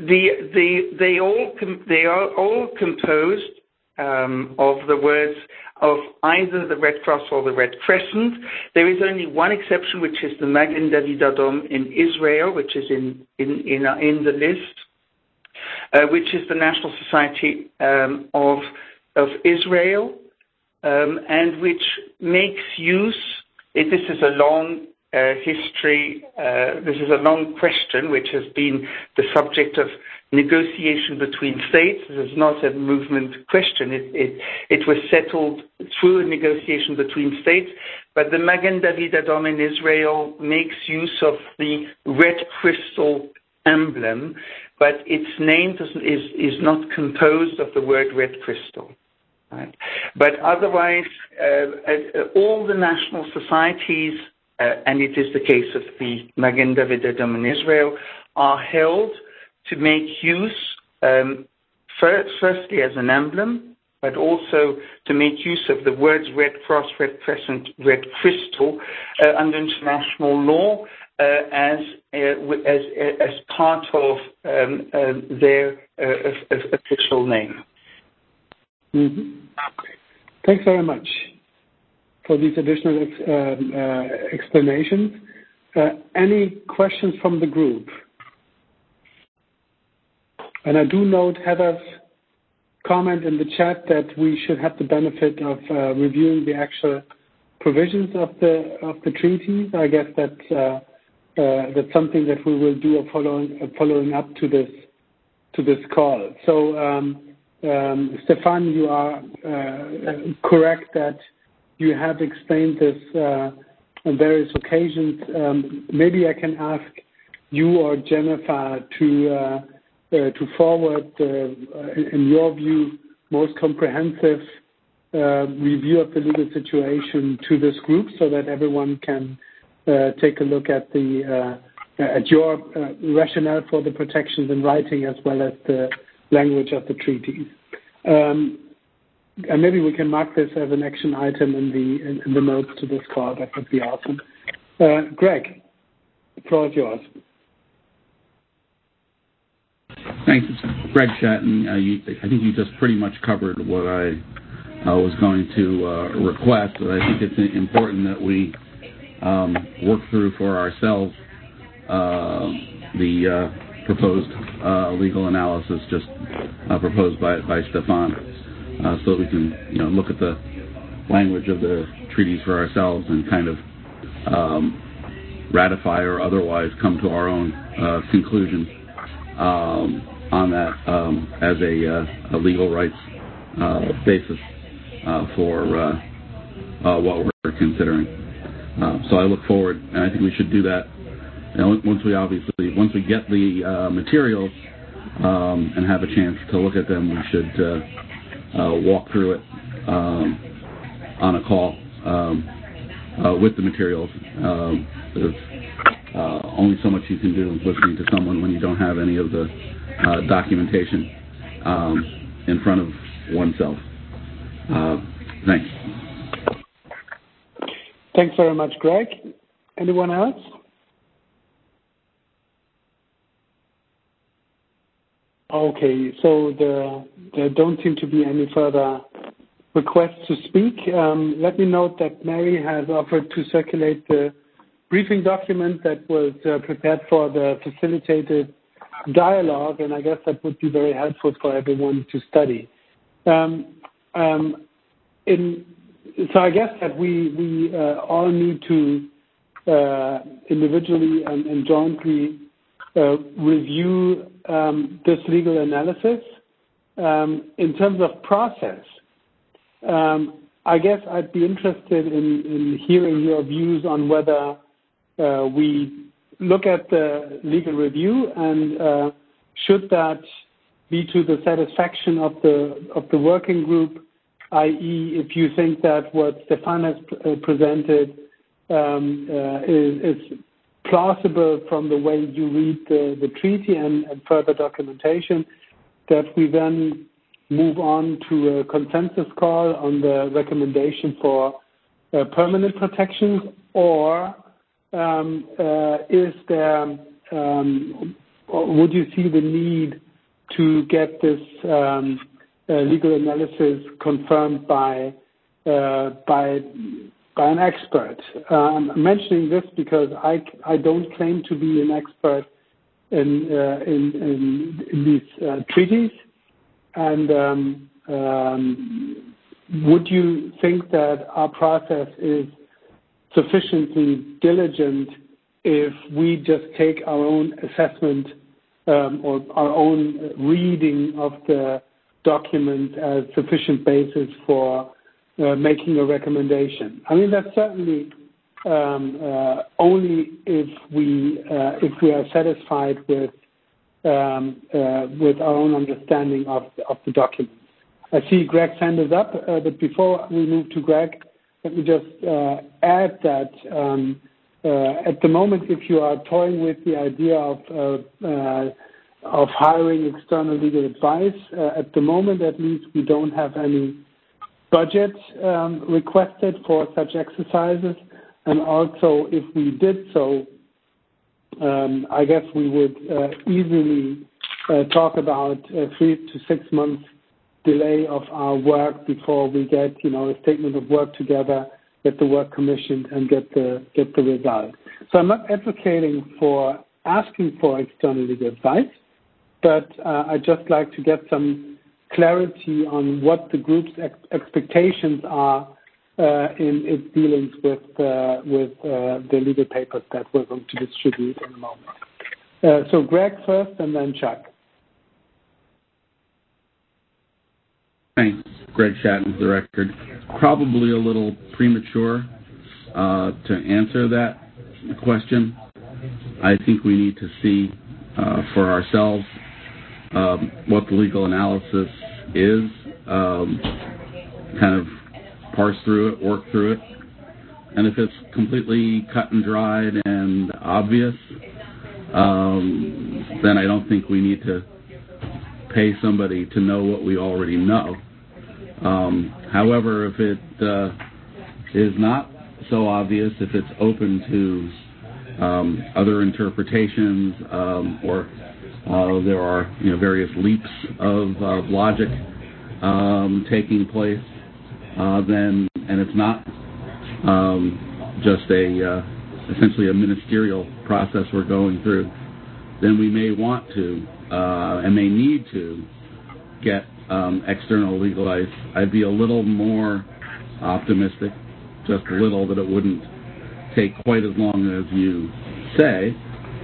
are all composed of the words of either the Red Cross or the Red Crescent. There is only one exception, which is the Magen David Adom in Israel, which is in the list, which is the National Society of Israel, and which makes use. This is a long history. This is a long question, which has been the subject of negotiation between states. This is not a movement question. It was settled through a negotiation between states. But the Magen David Adom in Israel makes use of the red crystal emblem, but its name is not composed of the word red crystal. Right? But otherwise, all the national societies, and it is the case of the Magen David Adom in Israel, are held to make use, firstly as an emblem, but also to make use of the words Red Cross, Red Crescent, Red Crystal under international law as part of their official name. Mm-hmm. Thanks very much for these additional explanations. Any questions from the group? And I do note Heather's comment in the chat that we should have the benefit of reviewing the actual provisions of the treaties. I guess that's something that we will do following up to this call. So, Stefan, you are correct that you have explained this on various occasions. Maybe I can ask you or Jennifer to forward, in your view, most comprehensive review of the legal situation to this group, so that everyone can take a look at your rationale for the protections in writing, as well as the language of the treaties. And maybe we can mark this as an action item in the notes to this call. That would be awesome. Greg, the floor is yours. Thanks. It's Greg Shatton. I think you just pretty much covered what I was going to request. But I think it's important that we work through for ourselves the proposed legal analysis just proposed by Stefan, so that we can look at the language of the treaties for ourselves and kind of ratify or otherwise come to our own conclusions on that as a legal rights basis for what we're considering. So I look forward, and I think we should do that. Once we get the materials and have a chance to look at them, we should walk through it on a call with the materials. There's only so much you can do listening to someone when you don't have any of the documentation in front of oneself. Thanks. Thanks very much, Greg. Anyone else? Okay, so there don't seem to be any further requests to speak. Let me note that Mary has offered to circulate the briefing document that was prepared for the facilitated dialogue, and I guess that would be very helpful for everyone to study. So I guess that we all need to individually and jointly review this legal analysis. In terms of process, I guess I'd be interested in hearing your views on whether we look at the legal review and should that be to the satisfaction of the working group, i.e., if you think that what Stefan has presented is plausible from the way you read the treaty and further documentation, that we then move on to a consensus call on the recommendation for permanent protections, or is there, would you see the need to get this legal analysis confirmed by an expert? I'm mentioning this because I don't claim to be an expert in these treaties, and would you think that our process is sufficiently diligent if we just take our own assessment or our own reading of the document as sufficient basis for making a recommendation? I mean, that's certainly only if we are satisfied with our own understanding of the document. I see Greg's hand is up, but before we move to Greg, let me just add that at the moment, if you are toying with the idea of hiring external legal advice, at the moment at least, we don't have any budget requested for such exercises. And also, if we did so, I guess we would easily talk about a 3 to 6 months delay of our work before we get, a statement of work together, get the work commissioned, and get the result. So I'm not advocating for asking for external legal advice, but I'd just like to get some clarity on what the group's expectations are in its dealings with the legal papers that we're going to distribute in a moment. So Greg first, and then Chuck. Thanks. Greg Shatton, for the record. Probably a little premature to answer that question. I think we need to see for ourselves what the legal analysis is, kind of parse through it, work through it. And if it's completely cut and dried and obvious, then I don't think we need to pay somebody to know what we already know. However, if it is not so obvious, if it's open to other interpretations, or there are various leaps of logic taking place, then, and it's not just essentially a ministerial process we're going through, then we may want to and may need to get external legal advice. I'd be a little more optimistic, just a little, that it wouldn't take quite as long as you say.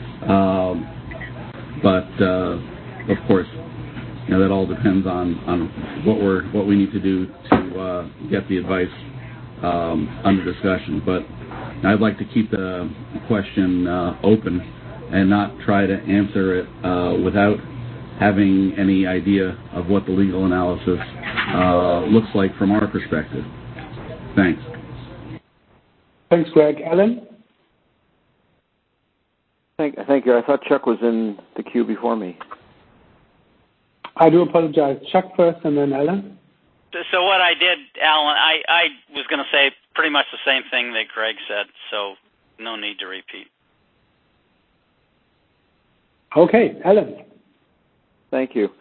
But of course, that all depends on what we need to do to get the advice under discussion. But I'd like to keep the question open and not try to answer it without having any idea of what the legal analysis looks like from our perspective. Thanks. Thanks, Greg. Alan? Thank you. I thought Chuck was in the queue before me. I do apologize. Chuck first and then Ellen. So what I did, Alan, I was going to say pretty much the same thing that Greg said, so no need to repeat. Okay, Ellen. Thank you.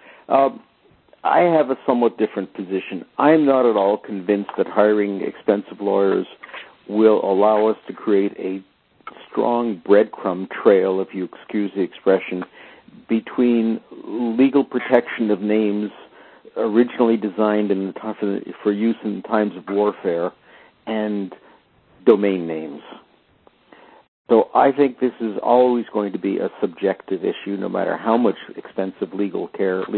I have a somewhat different position. I'm not at all convinced that hiring expensive lawyers will allow us to create a strong breadcrumb trail, if you excuse the expression, between legal protection of names originally designed for use in times of warfare and domain names. So I think this is always going to be a subjective issue, no matter how much expensive legal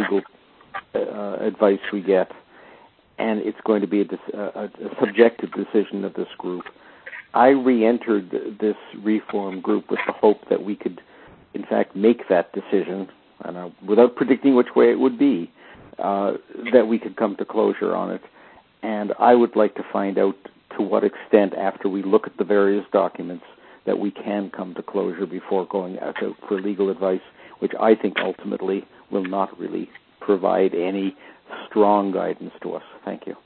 advice we get, and it's going to be a subjective decision of this group. I re-entered this reform group with the hope that we could, in fact, make that decision, and without predicting which way it would be, that we could come to closure on it. And I would like to find out to what extent, after we look at the various documents, that we can come to closure before going out for legal advice, which I think ultimately will not really provide any strong guidance to us. Thank you.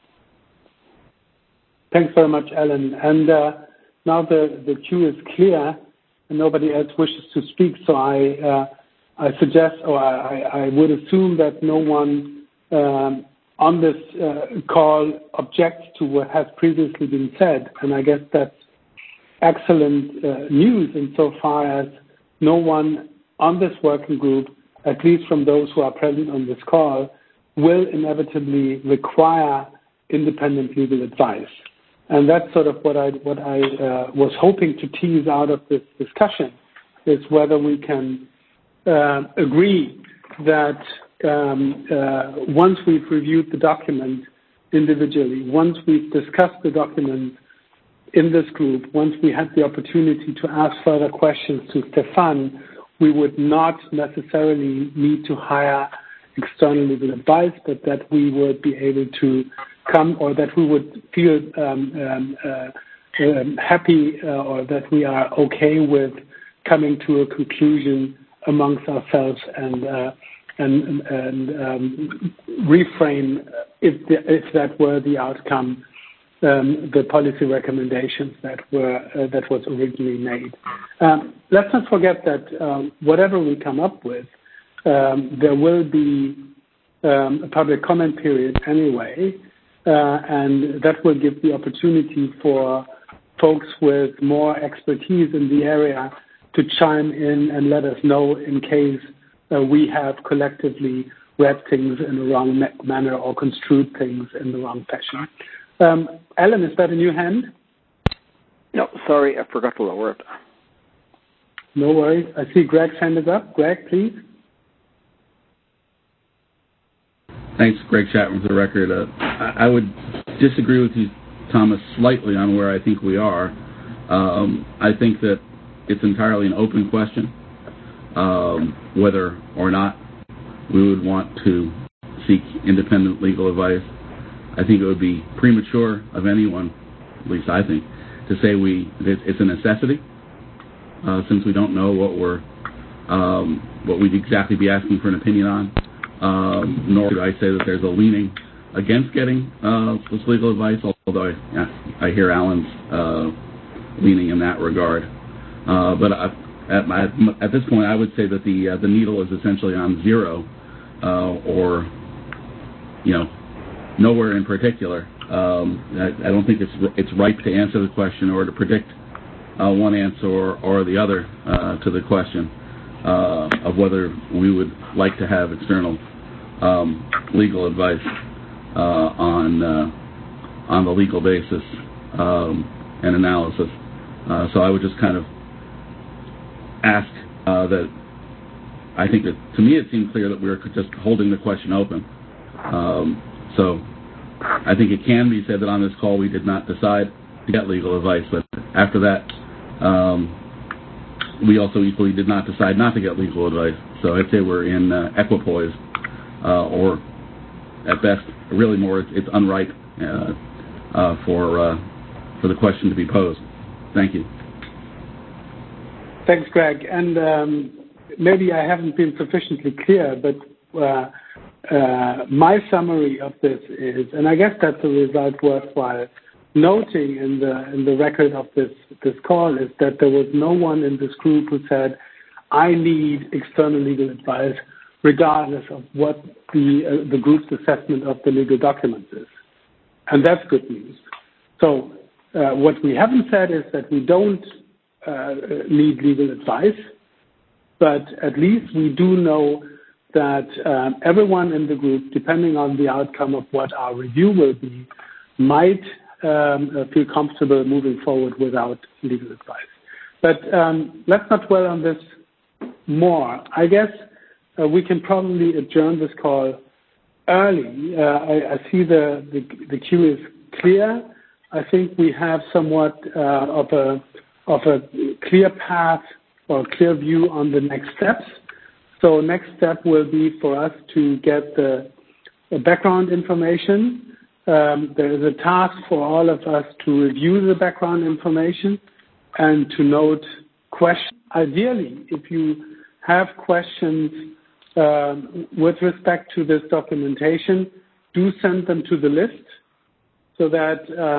Thanks very much, Alan. And now the queue is clear and nobody else wishes to speak, so I suggest, or I would assume that no one on this call objects to what has previously been said, and I guess that's excellent news insofar as no one on this working group, at least from those who are present on this call, will inevitably require independent legal advice. And that's sort of what I was hoping to tease out of this discussion, is whether we can agree that once we've reviewed the document individually, once we've discussed the document in this group, once we had the opportunity to ask further questions to Stefan, we would not necessarily need to hire external legal advice, but that we would be able to come, or that we would feel happy, or that we are okay with coming to a conclusion amongst ourselves and reframe, if that were the outcome, the policy recommendations that was originally made. Let's not forget that whatever we come up with, there will be a public comment period anyway, and that will give the opportunity for folks with more expertise in the area to chime in and let us know in case we have collectively read things in the wrong manner or construed things in the wrong fashion. Alan, is that a new hand? No, sorry, I forgot to lower it. No worries. I see Greg's hand is up. Greg, please. Thanks, Greg Chapman, for the record. I would disagree with you, Thomas, slightly on where I think we are. I think that it's entirely an open question whether or not we would want to seek independent legal advice. I think it would be premature of anyone, at least I think, to say it's a necessity, since we don't know what we'd exactly be asking for an opinion on. Nor do I say that there's a leaning against getting this legal advice, although I hear Alan's leaning in that regard. But at this point, I would say that the needle is essentially on zero, or nowhere in particular. I don't think it's ripe to answer the question or to predict one answer or the other to the question of whether we would like to have external legal advice on the legal basis and analysis. So I would just kind of ask that. I think that, to me, it seemed clear that we were just holding the question open. So I think it can be said that on this call we did not decide to get legal advice, but after that, we also equally did not decide not to get legal advice. So I'd say we're in equipoise, or at best, really more, it's unripe for the question to be posed. Thank you. Thanks, Greg. And maybe I haven't been sufficiently clear, but my summary of this is, and I guess that's a result worthwhile noting in the record of this call, is that there was no one in this group who said, I need external legal advice, regardless of what the group's assessment of the legal documents is. And that's good news. So what we haven't said is that we don't need legal advice, but at least we do know that everyone in the group, depending on the outcome of what our review will be, might feel comfortable moving forward without legal advice. But let's not dwell on this more. I guess we can probably adjourn this call early. I see the queue is clear. I think we have somewhat of a clear path or clear view on the next steps. So next step will be for us to get the background information. There is a task for all of us to review the background information and to note questions. Ideally, if you have questions with respect to this documentation, do send them to the list so that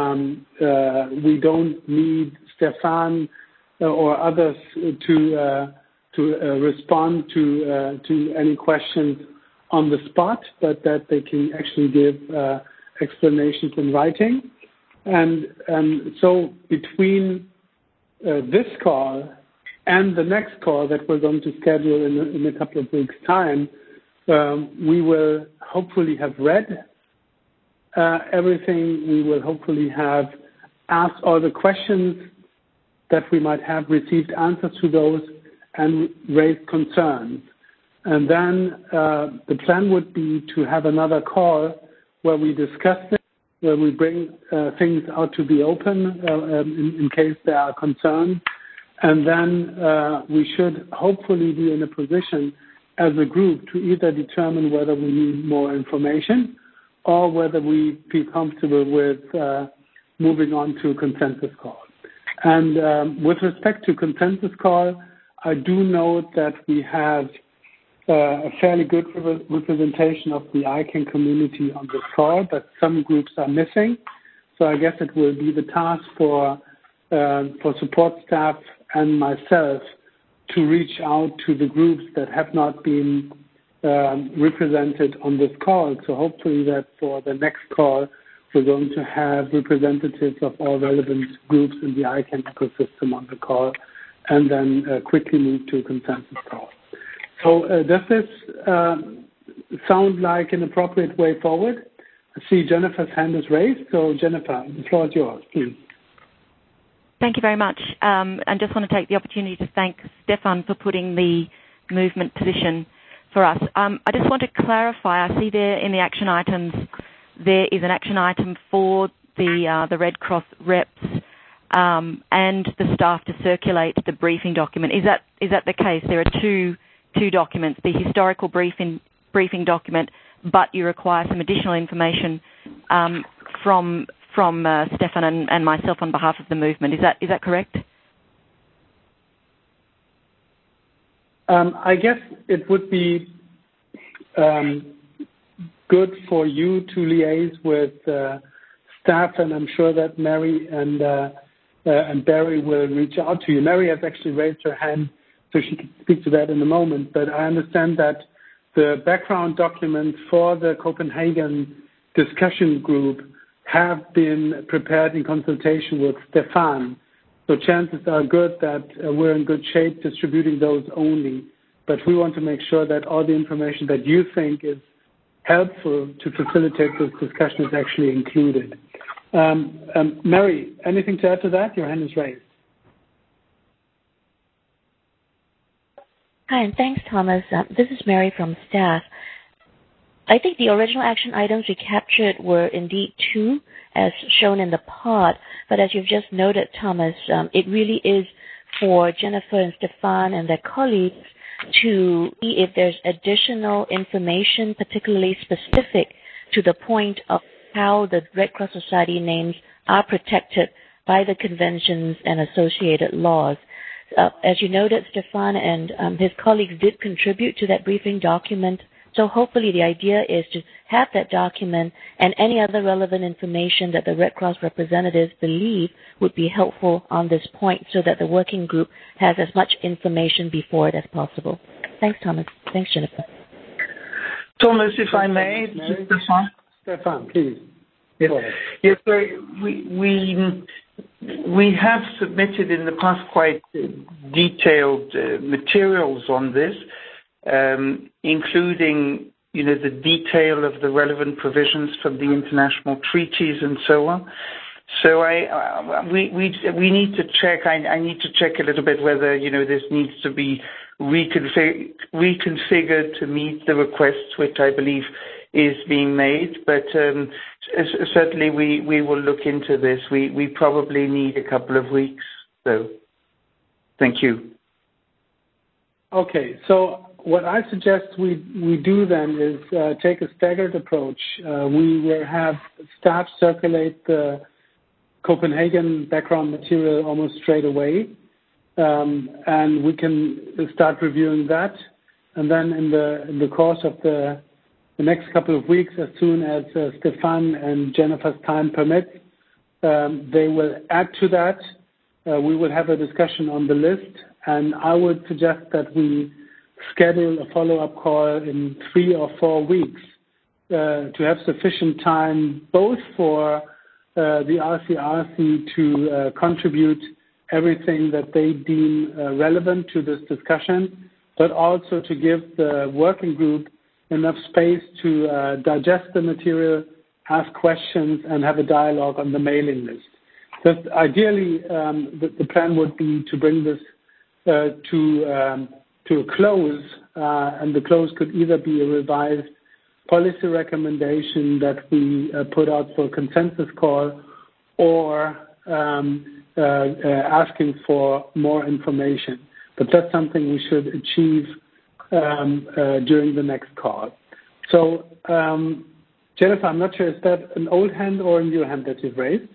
we don't need Stefan or others to respond to any questions on the spot, but that they can actually give explanations in writing. And so between this call and the next call that we're going to schedule in a couple of weeks' time, we will hopefully have read everything. We will hopefully have asked all the questions that we might have, received answers to those, and raised concerns. And then the plan would be to have another call where we discuss it, where we bring things out to the open in case there are concerns. And then we should hopefully be in a position as a group to either determine whether we need more information or whether we feel comfortable with moving on to a consensus call. And with respect to consensus call, I do note that we have a fairly good representation of the ICANN community on this call, but some groups are missing. So I guess it will be the task for support staff and myself to reach out to the groups that have not been represented on this call. So hopefully that for the next call, we're going to have representatives of all relevant groups in the ICANN ecosystem on the call, and then quickly move to a consensus call. So does this sound like an appropriate way forward? I see Jennifer's hand is raised. So Jennifer, the floor is yours, please. Thank you very much. And just want to take the opportunity to thank Stefan for putting the movement position for us. I just want to clarify, I see there in the action items, there is an action item for the Red Cross reps and the staff to circulate the briefing document. Is that the case? There are two documents, the historical briefing document, but you require some additional information from Stefan and myself on behalf of the movement. Is that correct? I guess it would be good for you to liaise with staff, and I'm sure that Mary and Barry will reach out to you. Mary has actually raised her hand, so she can speak to that in a moment. But I understand that the background documents for the Copenhagen discussion group have been prepared in consultation with Stefan. So chances are good that we're in good shape distributing those only. But we want to make sure that all the information that you think is helpful to facilitate this discussion is actually included. Mary, anything to add to that? Your hand is raised. Hi, and thanks, Thomas. This is Mary from staff. I think the original action items we captured were indeed 2, as shown in the pod. But as you've just noted, Thomas, it really is for Jennifer and Stefan and their colleagues to see if there's additional information, particularly specific to the point of how the Red Cross Society names are protected by the conventions and associated laws. As you noted, Stefan and his colleagues did contribute to that briefing document So hopefully the idea is to have that document and any other relevant information that the Red Cross representatives believe would be helpful on this point so that the working group has as much information before it as possible. Thanks, Thomas. Thanks, Jennifer. Thomas, if I may. Stefan, please. Yes, we have submitted in the past quite detailed materials on this, including, the detail of the relevant provisions from the international treaties and so on. So we need to check. I need to check a little bit whether this needs to be reconfigured to meet the requests, which I believe is being made. But certainly we will look into this. We probably need a couple of weeks. So thank you. Okay, so what I suggest we do then is take a staggered approach. We will have staff circulate the Copenhagen background material almost straight away, and we can start reviewing that. And then in the course of the next couple of weeks, as soon as Stefan and Jennifer's time permits, they will add to that. We will have a discussion on the list, and I would suggest that we schedule a follow-up call in 3 or 4 weeks to have sufficient time both for the RCRC to contribute everything that they deem relevant to this discussion, but also to give the working group enough space to digest the material, ask questions, and have a dialogue on the mailing list. But ideally, the plan would be to bring this to a close, and the close could either be a revised policy recommendation that we put out for a consensus call, or asking for more information. But that's something we should achieve during the next call. So, Jennifer, I'm not sure, is that an old hand or a new hand that you've raised?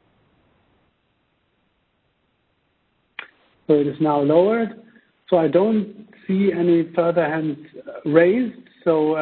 So it is now lowered. So I don't see any further hands raised. So,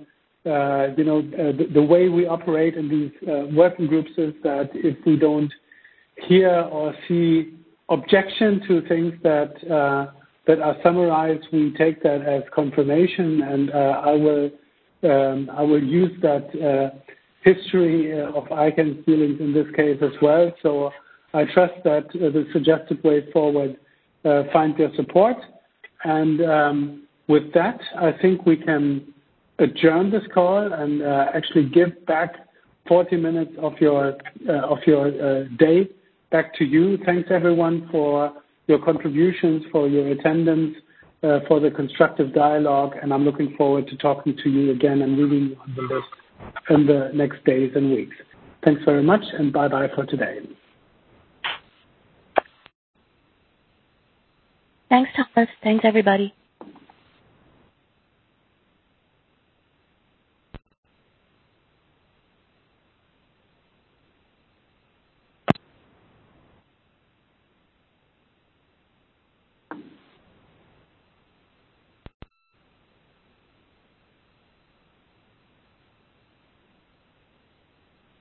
the way we operate in these working groups is that if we don't hear or see objection to things that are summarized, we take that as confirmation, and I will use that history of ICANN's dealings in this case as well. So I trust that the suggested way forward finds your support. And with that, I think we can adjourn this call and actually give back 40 minutes of your day back to you. Thanks everyone for your contributions, for your attendance, for the constructive dialogue, and I'm looking forward to talking to you again and reading you on the list in the next days and weeks. Thanks very much, and bye-bye for today. Thanks, Thomas. Thanks, everybody.